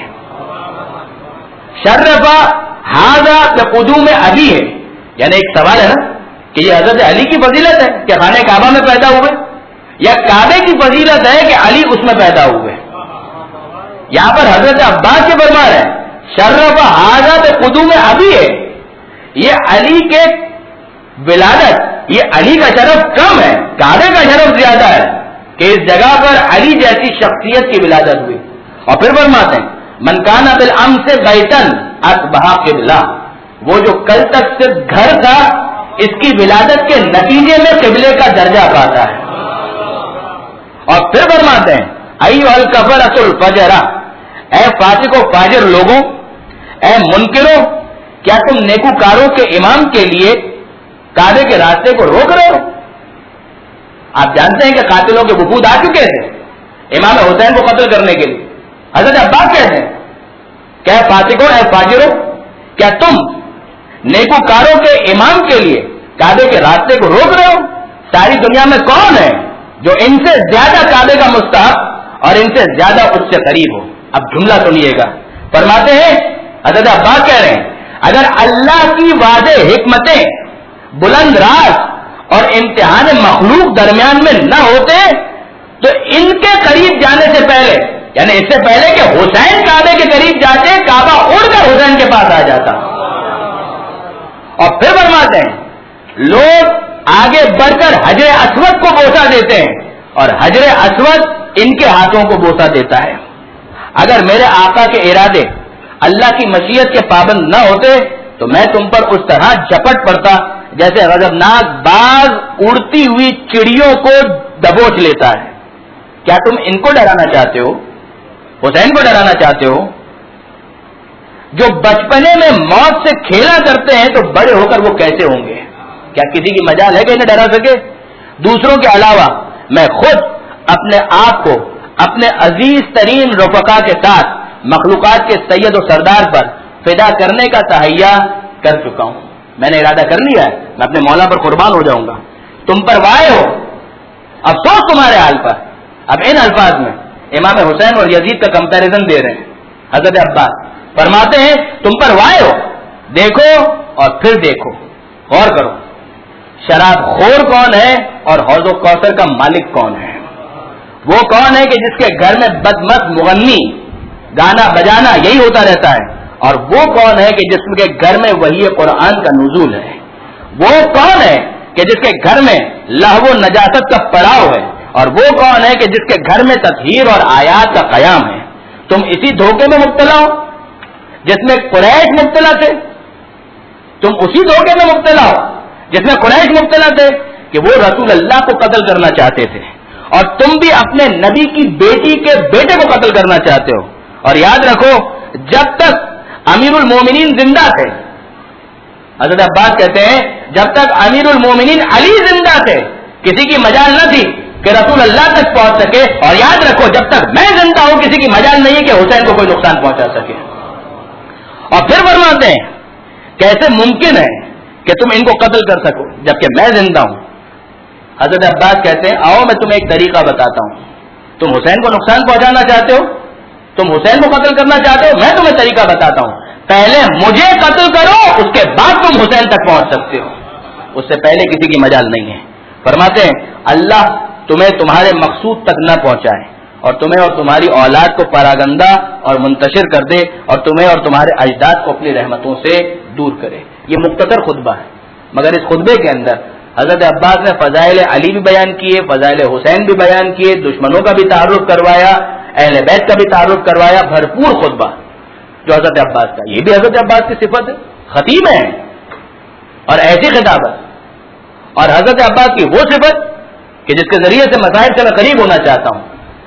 شرف ھذا بقدوم ابیہ، یعنی ایک سوال ہے نا کہ یہ حضرت علی کی فضیلت ہے کہ خانہ کعبہ میں پیدا ہوئے، یا کعبے کی فضیلت ہے کہ علی اس میں پیدا ہوئے؟ یہاں پر حضرت عباس کے فرما رہے ہیں شرف ھذا بقدوم ابیہ، یہ علی کے ولادت، یہ علی کا شرف کم ہے، کعبے کا شرف زیادہ ہے کہ اس جگہ پر علی جیسی شخصیت کی ولادت ہوئی. اور پھر فرماتے ہیں من کان بالامس بیتا اصبح قبلہ، وہ جو کل تک صرف گھر تھا اس کی ولادت کے نتیجے میں قبلے کا درجہ پاتا ہے. اور پھر فرماتے ہیں ایھا الکفرۃ الفجر، اے فاسق و فاجر لوگوں، اے منکروں، کیا تم نیکوکاروں کے امام کے لیے کعبے کے راستے کو روک رہے ہو؟ آپ جانتے ہیں کہ قاتلوں کے وفود آ چکے تھے امام حسین کو قتل کرنے کے لیے. حضرت عباس کہتے ہیں کہ فاسقوں، اے فاجروں، کیا تم نیکوکاروں کے امام کے لیے کعبے کے راستے کو روک رہے ہو؟ ساری دنیا میں کون ہے جو ان سے زیادہ کعبے کا مستحق اور ان سے زیادہ اس سے قریب ہو؟ اب جملہ سنیے گا. فرماتے ہیں حضرت عباس کہہ رہے ہیں اگر اللہ کی واضح حکمتیں، بلند راز اور امتحان مخلوق درمیان میں نہ ہوتے تو ان کے قریب جانے سے پہلے، یعنی اس سے پہلے کہ حسین کعبے کے قریب جاتے، کعبہ اڑ کر حسین کے پاس آ جاتا. اور پھر فرماتے ہیں لوگ آگے بڑھ کر حجر اسود کو بوسہ دیتے ہیں اور حجر اسود ان کے ہاتھوں کو بوسہ دیتا ہے. اگر میرے آقا کے ارادے اللہ کی مشیت کے پابند نہ ہوتے تو میں تم پر اس طرح جھپٹ پڑتا جیسے غضبناک باز اڑتی ہوئی چڑیوں کو دبوچ لیتا ہے. کیا تم ان کو ڈرانا چاہتے ہو؟ حسین کو ڈرانا چاہتے ہو؟ جو بچپنے میں موت سے کھیلا کرتے ہیں تو بڑے ہو کر وہ کیسے ہوں گے؟ کیا کسی کی مجال ہے کہ انہیں ڈرا سکے؟ دوسروں کے علاوہ میں خود اپنے آپ کو اپنے عزیز ترین رفقا کے ساتھ مخلوقات کے سید و سردار پر فدا کرنے کا تہیہ کر چکا ہوں. میں نے ارادہ کر لیا ہے میں اپنے مولا پر قربان ہو جاؤں گا. تم پر وائے ہو، افسوس تمہارے حال پر. اب ان الفاظ میں امام حسین اور یزید کا کمپیریزن دے رہے ہیں. حضرت عباس فرماتے ہیں تم پر وائے ہو، دیکھو اور پھر دیکھو، غور کرو، شراب خور کون ہے اور حوض و کوثر کا مالک کون ہے؟ وہ کون ہے کہ جس کے گھر میں بدمست مغنی گانا بجانا یہی ہوتا رہتا ہے، اور وہ کون ہے کہ جس کے گھر میں وحی قرآن کا نزول ہے؟ وہ کون ہے کہ جس کے گھر میں لہو و نجاست کا پڑاؤ ہے؟ اور وہ کون ہے کہ جس کے گھر میں تطہیر اور آیات کا قیام ہے؟ تم اسی دھوکے میں مبتلا ہو جس میں قریش مبتلا تھے. تم اسی دھوکے میں مبتلا ہو جس میں قریش مبتلا تھے کہ وہ رسول اللہ کو قتل کرنا چاہتے تھے، اور تم بھی اپنے نبی کی بیٹی کے بیٹے کو قتل کرنا چاہتے ہو. اور یاد رکھو جب تک امیر المومنین زندہ تھے، حضرت عباس کہتے ہیں جب تک امیر المومنین علی زندہ تھے کسی کی مجال نہ تھی کہ رسول اللہ تک پہنچ سکے. اور یاد رکھو جب تک میں زندہ ہوں کسی کی مجال نہیں ہے کہ حسین کو کوئی نقصان پہنچا سکے. اور پھر فرماتے ہیں کیسے ممکن ہے کہ تم ان کو قتل کر سکو جبکہ میں زندہ ہوں. حضرت عباس کہتے ہیں آؤ میں تمہیں ایک طریقہ بتاتا ہوں. تم حسین کو نقصان پہنچانا چاہتے ہو, تم حسین کو قتل کرنا چاہتے ہو, میں تمہیں طریقہ بتاتا ہوں. پہلے مجھے قتل کرو, اس کے بعد تم حسین تک پہنچ سکتے ہو, اس سے پہلے کسی کی مجال نہیں ہے. فرماتے ہیں اللہ تمہیں تمہارے مقصود تک نہ پہنچائے اور تمہیں اور تمہاری اولاد کو پراگندہ اور منتشر کر دے اور تمہیں اور تمہارے اجداد کو اپنی رحمتوں سے دور کرے. یہ مختصر خطبہ ہے, مگر اس خطبے کے اندر حضرت عباس نے فضائل علی بھی بیان کیے, فضائل حسین بھی بیان کیے, دشمنوں کا بھی تعارف کروایا, اہل بیت کا بھی تعارف کروایا. بھرپور خطبہ جو حضرت عباس کا, یہ بھی حضرت عباس کی صفت ہے, خطیب ہیں اور ایسی خطابت. اور حضرت عباس کی وہ صفت کہ جس کے ذریعے سے مذاہب سے میں قریب ہونا چاہتا ہوں,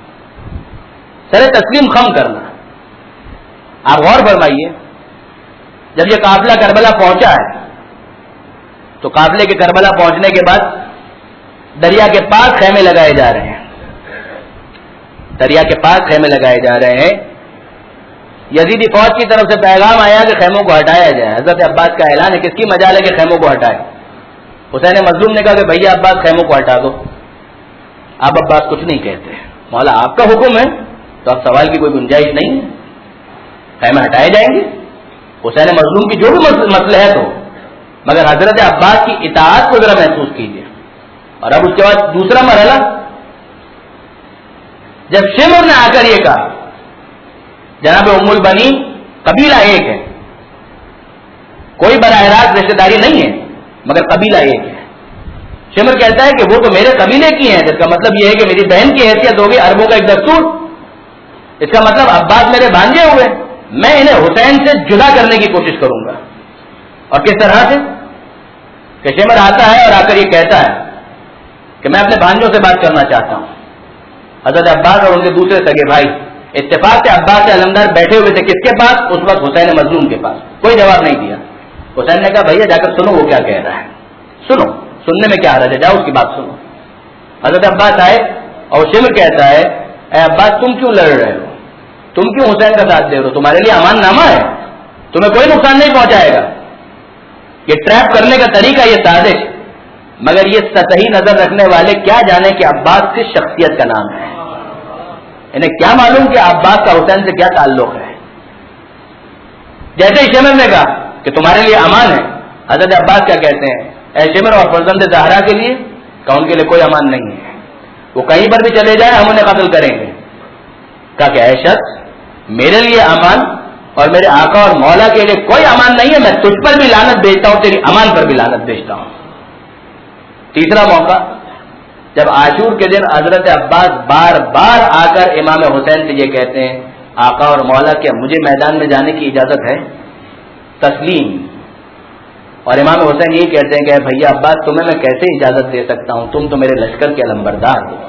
سر تسلیم خم کرنا. آپ غور فرمائیے, جب یہ قافلہ کربلا پہنچا ہے تو قافلے کے کربلا پہنچنے کے بعد دریا کے پاس خیمے لگائے جا رہے ہیں, دریا کے پاس خیمے لگائے جا رہے ہیں. یزیدی فوج کی طرف سے پیغام آیا کہ خیموں کو ہٹایا جائے. حضرت عباس کا اعلان ہے, کس کی مجال ہے کہ خیموں کو ہٹائے. حسین مظلوم نے کہا کہ بھیا عباس خیموں کو ہٹا دو. اب عباس کچھ نہیں کہتے, مولا آپ کا حکم ہے تو اب سوال کی کوئی گنجائش نہیں ہے, خیمے ہٹائے جائیں گے. حسین مظلوم کی جو بھی مصلحت ہو, مگر حضرت عباس کی اطاعت کو ذرا محسوس کیجیے. اور اب اس کے بعد دوسرا مرحلہ, جب شمر نے آ کر یہ کہا جناب ام البنین قبیلہ ایک ہے, کوئی براہ راست رشتے داری نہیں ہے مگر قبیلہ ایک ہے. شمر کہتا ہے کہ وہ تو میرے قبیلے کی ہیں, جس کا مطلب یہ ہے کہ میری بہن کی حیثیت ہوگی, عربوں کا ایک دستور. اس کا مطلب عباس میرے بھانجے ہوئے, میں انہیں حسین سے جدا کرنے کی کوشش کروں گا. اور کس طرح سے کہ شمر آتا ہے اور آ کر یہ کہتا ہے کہ میں اپنے بھانجوں سے بات کرنا چاہتا ہوں. حضرت عباس اور ان کے دوسرے سگے بھائی اتفاق سے عباس سے علمدار بیٹھے ہوئے تھے, کس کے پاس؟ اس وقت حسین مظلوم کے پاس. کوئی جواب نہیں دیا. حسین نے کہا بھیا جا کر سنو وہ کیا کہہ رہا ہے, سنو, سننے میں کیا حرج ہے, جاؤ اس کی بات سنو. حضرت عباس آئے اور شمر کہتا ہے اے عباس تم کیوں لڑ رہے ہو, تم کیوں حسین کا ساتھ دے رہے ہو, تمہارے لیے امان نامہ ہے, تمہیں کوئی نقصان نہیں پہنچائے گا. یہ ٹریپ کرنے کا طریقہ, یہ سازش. مگر یہ سطحی نظر رکھنے والے کیا جانے کہ عباس کس شخصیت کا نام ہے, انہیں کیا معلوم کہ عباس کا حسین سے کیا تعلق ہے. جیسے شمر نے کہا کہ تمہارے لیے امان ہے, حضرت عباس کیا کہتے ہیں اے شمر اور فرزند زہرا کے لیے, کہ ان کے لیے کوئی امان نہیں ہے, وہ کہیں پر بھی چلے جائیں ہم انہیں قتل کریں گے. کہا کہ اے شخص میرے لیے امان اور میرے آقا اور مولا کے لیے کوئی امان نہیں ہے, میں تجھ پر بھی لعنت بھیجتا ہوں, تیری امان پر بھی لعنت بھیجتا ہوں. تیسرا موقع, جب عاشور کے دن حضرت عباس بار بار آ کر امام حسین سے یہ کہتے ہیں آقا اور مولا کیا مجھے میدان میں جانے کی اجازت ہے؟ تسلیم. اور امام حسین یہی کہتے ہیں کہ بھیا عباس تمہیں میں کیسے اجازت دے سکتا ہوں, تم تو میرے لشکر کے علمبردار ہو.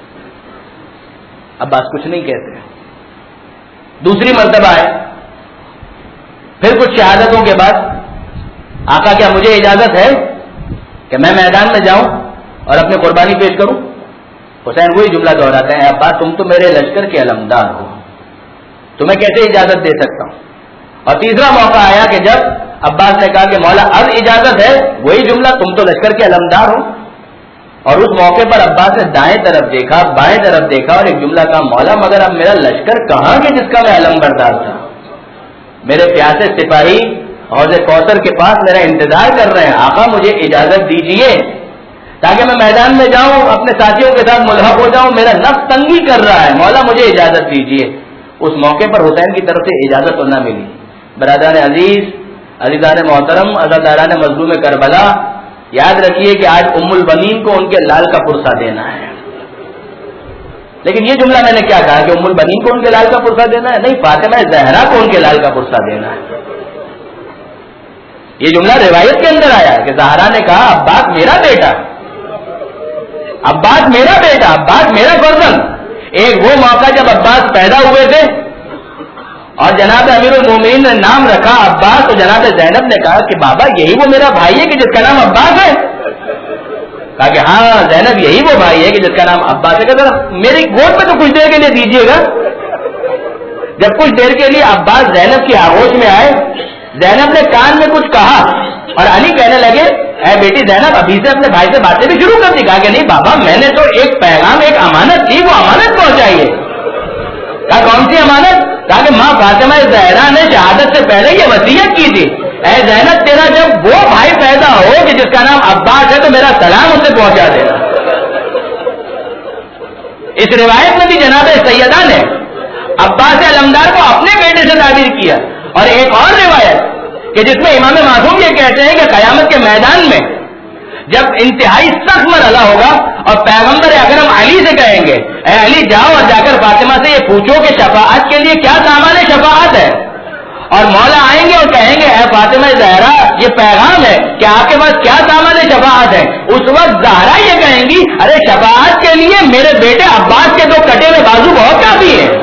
عباس کچھ نہیں کہتے. دوسری مرتبہ ہے, پھر کچھ شہادتوں کے بعد آقا کیا مجھے اجازت ہے کہ میں میدان میں جاؤں اور اپنی قربانی پیش کروں؟ حسین وہی جملہ دہراتے ہیں عباس تم تو میرے لشکر کے علمدار ہو, تمہیں کیسے اجازت دے سکتا ہوں. اور تیسرا موقع آیا کہ جب عباس نے کہا کہ مولا اب اجازت ہے, وہی جملہ تم تو لشکر کے علمدار ہو. اور اس موقع پر عباس نے دائیں طرف دیکھا, بائیں طرف دیکھا اور ایک جملہ کہا مولا مگر اب میرا لشکر کہاں کہ جس کا میں علمبردار تھا, میرے پیاسے سپاہی حوض کوثر کے پاس میرا انتظار کر رہے ہیں, آقا مجھے اجازت دیجیے تاکہ میں میدان میں جاؤں, اپنے ساتھیوں کے ساتھ ملحق ہو جاؤں, میرا نفس تنگی کر رہا ہے, مولا مجھے اجازت دیجیے. اس موقع پر حسین کی طرف سے اجازت تو نہ ملی. برادران عزیز, عزیزان محترم, عزاداران مظلوم کربلا, یاد رکھیے کہ آج ام البنین کو ان کے لال کا پرسہ دینا ہے. لیکن یہ جملہ میں نے کیا کہا کہ ام البنین کو ان کے لال کا پرسہ دینا ہے؟ نہیں, فاطمہ زہرا کو ان کے لال کا پرسہ دینا ہے. یہ جملہ روایت کے اندر آیا کہ زہرا نے کہا عباس میرا بیٹا, عباس میرا بیٹا, عباس میرا فرزند. ایک وہ موقع جب عباس پیدا ہوئے تھے اور جناب امیر المومنین نے نام رکھا عباس, تو جناب زینب نے کہا کہ بابا یہی وہ میرا بھائی ہے کہ جس کا نام عباس ہے. کہا کہ ہاں زینب یہی وہ بھائی ہے کہ جس کا نام عباس ہے. کہ ذرا میری گود میں تو کچھ دیر کے لیے دیجیے گا. جب کچھ دیر کے لیے عباس زینب کی آغوش میں آئے, زینب نے کان میں کچھ کہا اور علی کہنے لگے اے بیٹی زینب ابھی سے اپنے بھائی سے باتیں بھی شروع کر دی. کہا کہ نہیں بابا میں نے تو ایک پیغام ایک امانت تھی وہ امانت پہنچائیے. کہا کون سی امانت؟ کہا کہ ماں فاطمہ زہرا نے شہادت سے پہلے یہ وصیت کی تھی اے زینب تیرا جب وہ بھائی پیدا ہو کہ جس کا نام عباس ہے تو میرا سلام اسے پہنچا دینا. اس روایت میں بھی جناب سیدہ نے عباس علمدار کو اپنے بیٹے سے تعبیر کیا. اور ایک اور روایت کہ جس میں امام معصوم یہ کہتے ہیں کہ قیامت کے میدان میں جب انتہائی سخت مرحلہ ہوگا اور پیغمبر اکرم علی سے کہیں گے اے علی جاؤ اور جا کر فاطمہ سے یہ پوچھو کہ شفاعت کے لیے کیا سامان شفاعت ہے. اور مولا آئیں گے اور کہیں گے اے فاطمہ زہرا یہ پیغام ہے کہ آپ کے پاس کیا سامان شفاعت ہے. اس وقت زہرا یہ کہیں گی ارے شفاعت کے لیے میرے بیٹے عباس کے 2 کٹے ہوئے بازو بہت کافی ہے.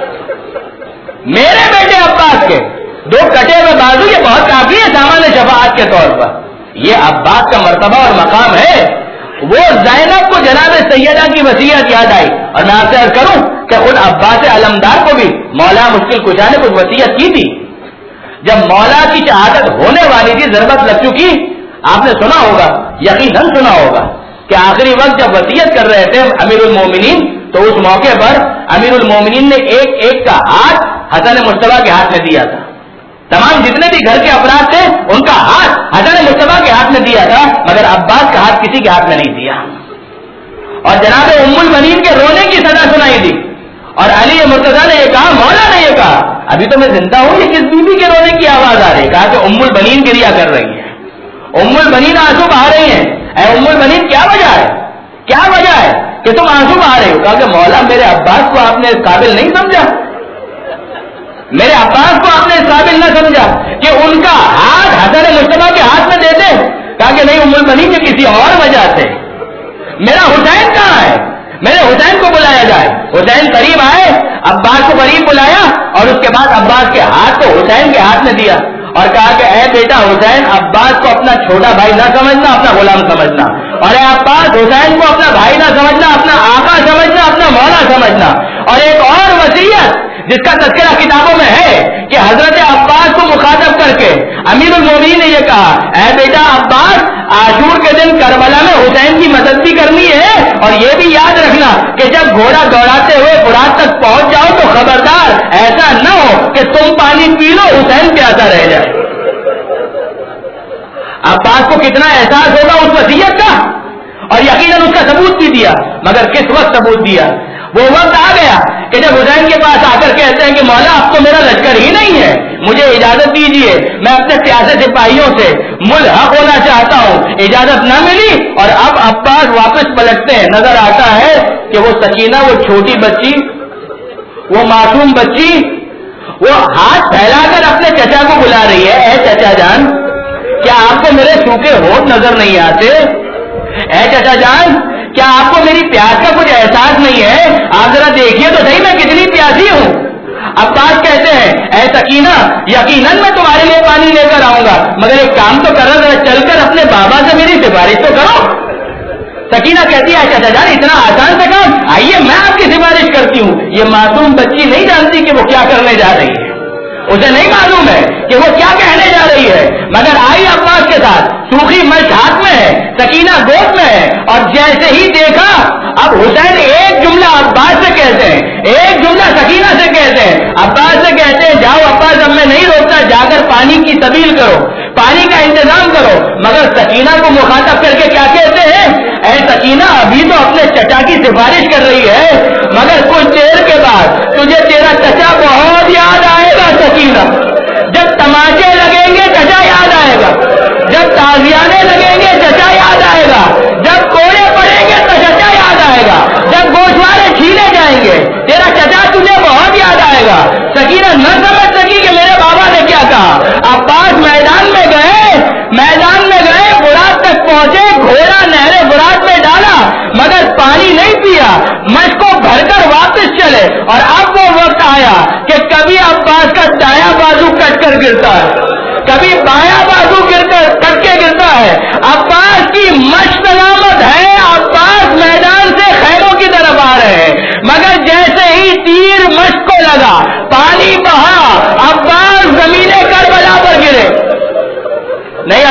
میرے بیٹے عباس کے 2 کٹے ہوئے بازو یہ بہت کافی ہے سامان شفاعت کے طور پر. یہ عباس کا مرتبہ اور مقام ہے. وہ زینب کو جناب سیدہ کی وصیت یاد آئی. اور میں آپ سے عرض کروں کہ خود عباس علمدار کو بھی مولا مشکل کشا نے کچھ وصیت کی تھی. جب مولا کی شہادت ہونے والی تھی, ضربت لگ چکی, آپ نے سنا ہوگا, یقیناً سنا ہوگا کہ آخری وقت جب وصیت کر رہے تھے امیر المومنین تو اس موقع پر امیر المومنین نے ایک کا ہاتھ حسن مصطفیٰ کے ہاتھ میں دیا تھا. تمام جتنے بھی گھر کے افراد تھے ان کا ہاتھ حسن مصطفیٰ کے ہاتھ میں دیا تھا, مگر عباس کا ہاتھ کسی کے ہاتھ میں نہیں دیا. اور جناب ام المنین کے رونے کی صدا سنائی دی. اور علی مرتضیٰ نے یہ کہا, مولا نے یہ کہا ابھی تو میں زندہ ہوں, یہ کس بیوی کے رونے کی آواز آ رہی ہے؟ کہا کہ ام البنین گریا کر رہی ہے, ام البنین آنسو بہا رہی ہیں. اے ام البنین کیا وجہ ہے, کیا وجہ ہے کہ تم آنسو بہا رہے ہو؟ کہا کہ مولا میرے عباس کو آپ نے اس قابل نہیں سمجھا, میرے عباس کو آپ نے اس قابل نہ سمجھا کہ ان کا ہاتھ حسن مصطفیٰ کے ہاتھ میں دے دے. کہا کہ نہیں ام البنین کے کسی اور وجہ سے. میرا حسین کہاں ہے, میرے حسین کو بلایا جائے. حسین قریب آئے, عباس کو قریب بلایا اور اس کے بعد عباس کے ہاتھ کو حسین کے ہاتھ میں دیا اور کہا کہ اے بیٹا حسین عباس کو اپنا چھوٹا بھائی نہ سمجھنا, اپنا غلام سمجھنا. اور اے عباس حسین کو اپنا بھائی نہ سمجھنا, اپنا آقا سمجھنا, اپنا مولا سمجھنا. اور ایک اور وصیت جس کا تذکرہ کتابوں میں ہے کہ حضرت عباس کو مخاطب کر کے امیر المومنین نے یہ کہا اے بیٹا عباس عاشور کے دن کربلا میں حسین کی مدد بھی کرنی ہے, اور یہ بھی یاد رکھنا کہ جب گھوڑا دوڑاتے ہوئے فرات تک پہنچ جاؤ تو خبردار ایسا نہ ہو کہ تم پانی پی لو حسین پیاسا رہ جائے. عباس کو کتنا احساس ہوگا اس وصیت کا, اور یقیناً اس کا ثبوت بھی دیا. مگر کس وقت ثبوت دیا؟ وہ وقت آ گیا کہ جب حسین کے پاس آ کر کہتے ہیں کہ مولا اب تو میرا لشکر ہی نہیں ہے, مجھے اجازت دیجیے, میں اپنے پیاسے سپاہیوں سے ملحق ہونا چاہتا ہوں. اجازت نہ ملی اور اب عباس واپس پلٹتے ہیں. نظر آتا ہے کہ وہ سکینہ, وہ چھوٹی بچی, وہ معصوم بچی, وہ ہاتھ پھیلا کر اپنے چچا کو بلا رہی ہے. اے چچا جان کیا آپ کو میرے سوکھے ہونٹ نظر نہیں آتے؟ اے چچا جان کیا آپ کو میری پیاس کا کچھ احساس نہیں ہے؟ آپ ذرا دیکھیے تو صحیح میں کتنی پیاسی ہوں. عباس کہتے ہیں اے سکینہ یقیناً میں تمہارے لیے پانی لے کر آؤں گا, مگر ایک کام تو کرو, ذرا چل کر اپنے بابا سے میری سفارش تو کرو. سکینہ کہتی ہے چچا جان اتنا آسان سے کام, آئیے میں آپ کی سفارش کرتی ہوں. یہ معصوم بچی نہیں جانتی کہ وہ کیا کرنے جا رہی ہے, اسے نہیں معلوم ہے کہ وہ کیا کہنے جا رہی ہے, مگر آئی عباس کے ساتھ, سوکھی مشق ہاتھ میں ہے, سکینہ گود میں ہے, اور جیسے ہی دیکھا اب حسین ایک جملہ عباس سے کہتے ہیں, ایک جملہ سکینہ سے کہتے ہیں. عباس سے کہتے ہیں جاؤ عباس اب میں نہیں روکتا, جا کر پانی کی تبدیل کرو, پانی کا انتظام کرو. مگر سکینہ کو مخاطب کر کے کیا کہتے ہیں, اے سکینہ ابھی تو اپنے چچا کی سفارش کر رہی ہے, مگر کچھ دیر کے بعد تجھے تیرا چچا بہت یاد آئے گا. سکینہ جب تماچے لگیں گے چچا یاد آئے گا, جب تازیانے لگیں گے چچا یاد آئے گا, جب کوڑے پڑیں گے تو چچا یاد آئے گا, جب گوشوارے چھیلے جائیں گے تیرا چچا تجھے بہت یاد آئے گا. سکینہ نہ سمجھ سکی کہ میرے بابا نے کیا کہا. عباس میدان میں گئے, فرات تک پہنچے, گھوڑا نہر فرات میں ڈالا مگر پانی نہیں پیا, مشق کو بھر کر واپس چلے. اور اب وہ وقت آیا کہ کبھی عباس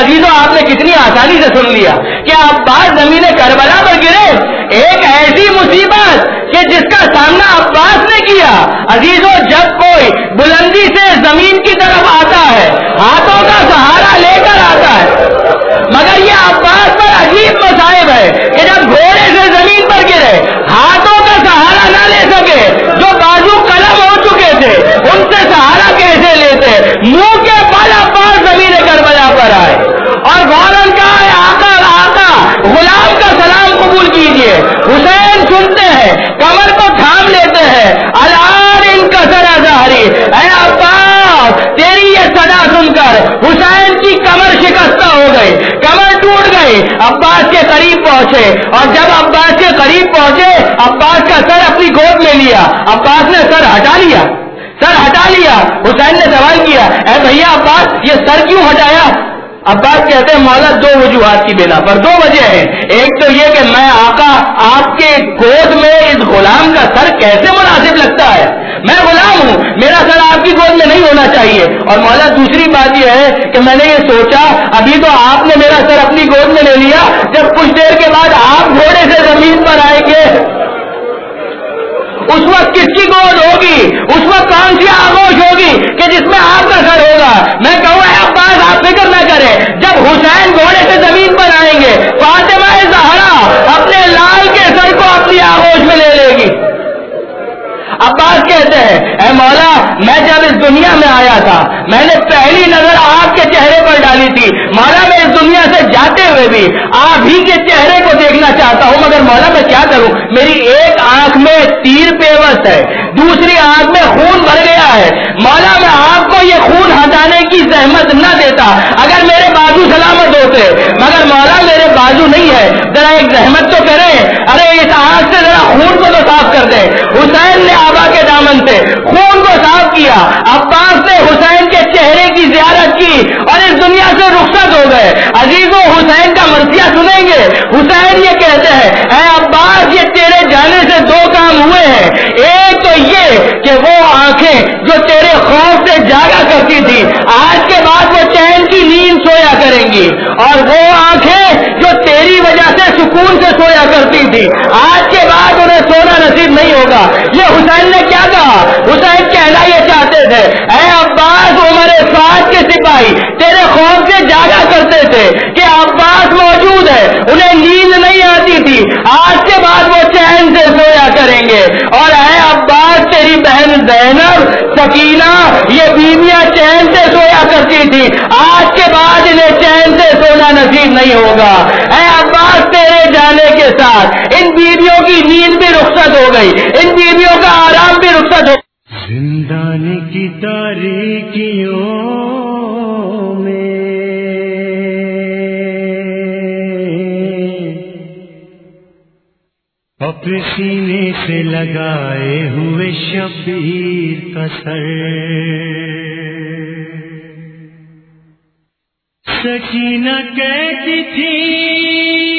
عزیزوں آپ نے کتنی آسانی سے سن لیا کہ عباس زمین کربلا پر گرے، ایک ایسی مصیبت کہ جس کا سامنا عباس نے کیا۔ عزیزوں جب کوئی بلندی سے زمین کی طرف آتا ہے ہاتھوں کا سہارا لے کر آتا ہے، مگر یہ عباس پر عجیب مصائب ہے کہ جب گھوڑے سے زمین پر گرے ہاتھوں کا سہارا نہ لے سکے، جو بازو قلم ہو چکے تھے ان سے سہارا کیسے لیتے، منہ کے بل عباس زمین کربلا پر آئے اور فوراً کہا ہے آقا آقا غلام کا سلام قبول کیجئے۔ حسین سنتے ہیں، کمر کو تھام لیتے ہیں، الان ان کا سرا ظاہری، اے عباس تیری یہ صدا سن کر حسین کی کمر شکستہ ہو گئی، کمر ٹوٹ گئی۔ عباس کے قریب پہنچے اور جب عباس کے قریب پہنچے عباس کا سر اپنی گود میں لیا، عباس نے سر ہٹا لیا، سر ہٹا لیا۔ حسین نے سوال کیا اے بھیا عباس یہ سر کیوں ہٹایا؟ عباس کہتے ہیں مولا دو وجوہات کی بنا پر، دو وجہ ہیں۔ ایک تو یہ کہ میں آقا آپ کے گود میں اس غلام کا سر کیسے مناسب لگتا ہے، میں غلام ہوں، میرا سر آپ کی گود میں نہیں ہونا چاہیے، اور مولا دوسری بات یہ ہے کہ میں نے یہ سوچا ابھی تو آپ نے میرا سر اپنی گود میں لے لیا، جب کچھ دیر کے بعد آپ گھوڑے سے زمین پر آئیں گے اس وقت کس کی گود ہوگی، اس وقت کون سی آغوش ہوگی کہ جس میں آپ کا سر ہوگا؟ میں کہوں اے عباس آپ فکر نہ کریں، جب حسین گھوڑے سے زمین پر آئیں گے فاطمہ زہرا اپنے لال کے سر کو اپنی آغوش میں لے لے گی۔ عباس کہتے ہیں اے مولا میں جب اس دنیا میں آیا تھا میں نے پہلی نظر آپ کے چہرے پر ڈالی تھی، مولا میں اس دنیا سے جاتے ہوئے بھی آپ ہی کے چہرے کو دیکھنا چاہتا ہوں، مگر مولا میں کیا کروں، میری ایک آنکھ میں تیر پیوست ہے، دوسری آنکھ میں خون بھر گیا ہے، مولا میں آپ کو یہ خون ہٹانے کی زحمت نہ دیتا اگر میرے بازو سلامت ہوتے، مگر مولا میرے بازو نہیں ہے، ذرا ایک زحمت تو کریں، ارے اس آنکھ سے ذرا خون کو تو صاف کر دیں۔ حسین نے آبا کے دامن سے خون کو صاف کیا، عباس نے حسین کے چہرے کی زیارت کی اور اس دنیا سے رخصت ہو گئے۔ عزیزوں حسین کا مرثیہ سنیں گے، حسین یہ کہتے ہیں اے عباس یہ تیرے جانے سے دو کام ہوئے ہیں، ایک تو یہ کہ وہ آنکھیں جو تیرے خوف سے جاگا کرتی تھی آج کے بعد وہ چین کی نیند سویا کریں گی، اور وہ آنکھیں جو تیری وجہ سے سکون سے سویا کرتی تھی آج کے بعد انہیں سونا نصیب نہیں ہوگا۔ یہ حسین نے کیا کہا؟ حسین کہنا یہ چاہتے تھے اے عباس عمر سعد کے سپاہی تیرے خوف سے جاگا کرتے تھے کہ عباس موجود ہے، انہیں نیند نہیں آتی تھی، آج کے بعد وہ چین سے سویا کریں گے، اور اے عباس تیری بہن زینب سکینہ یہ بیویاں چین سے سویا کرتی تھی، آج کے بعد انہیں چین سے سونا نصیب نہیں ہوگا۔ اے عباس تیرے جانے کے ساتھ ان بیویوں کی نیند بھی رخصت ہو گئی، ان بیویوں کا آرام بھی رخصت ہو گئی۔ زندان کی تاریکیوں میں اپنے سینے سے لگائے ہوئے شبیر کا سر سکینہ کہتی تھی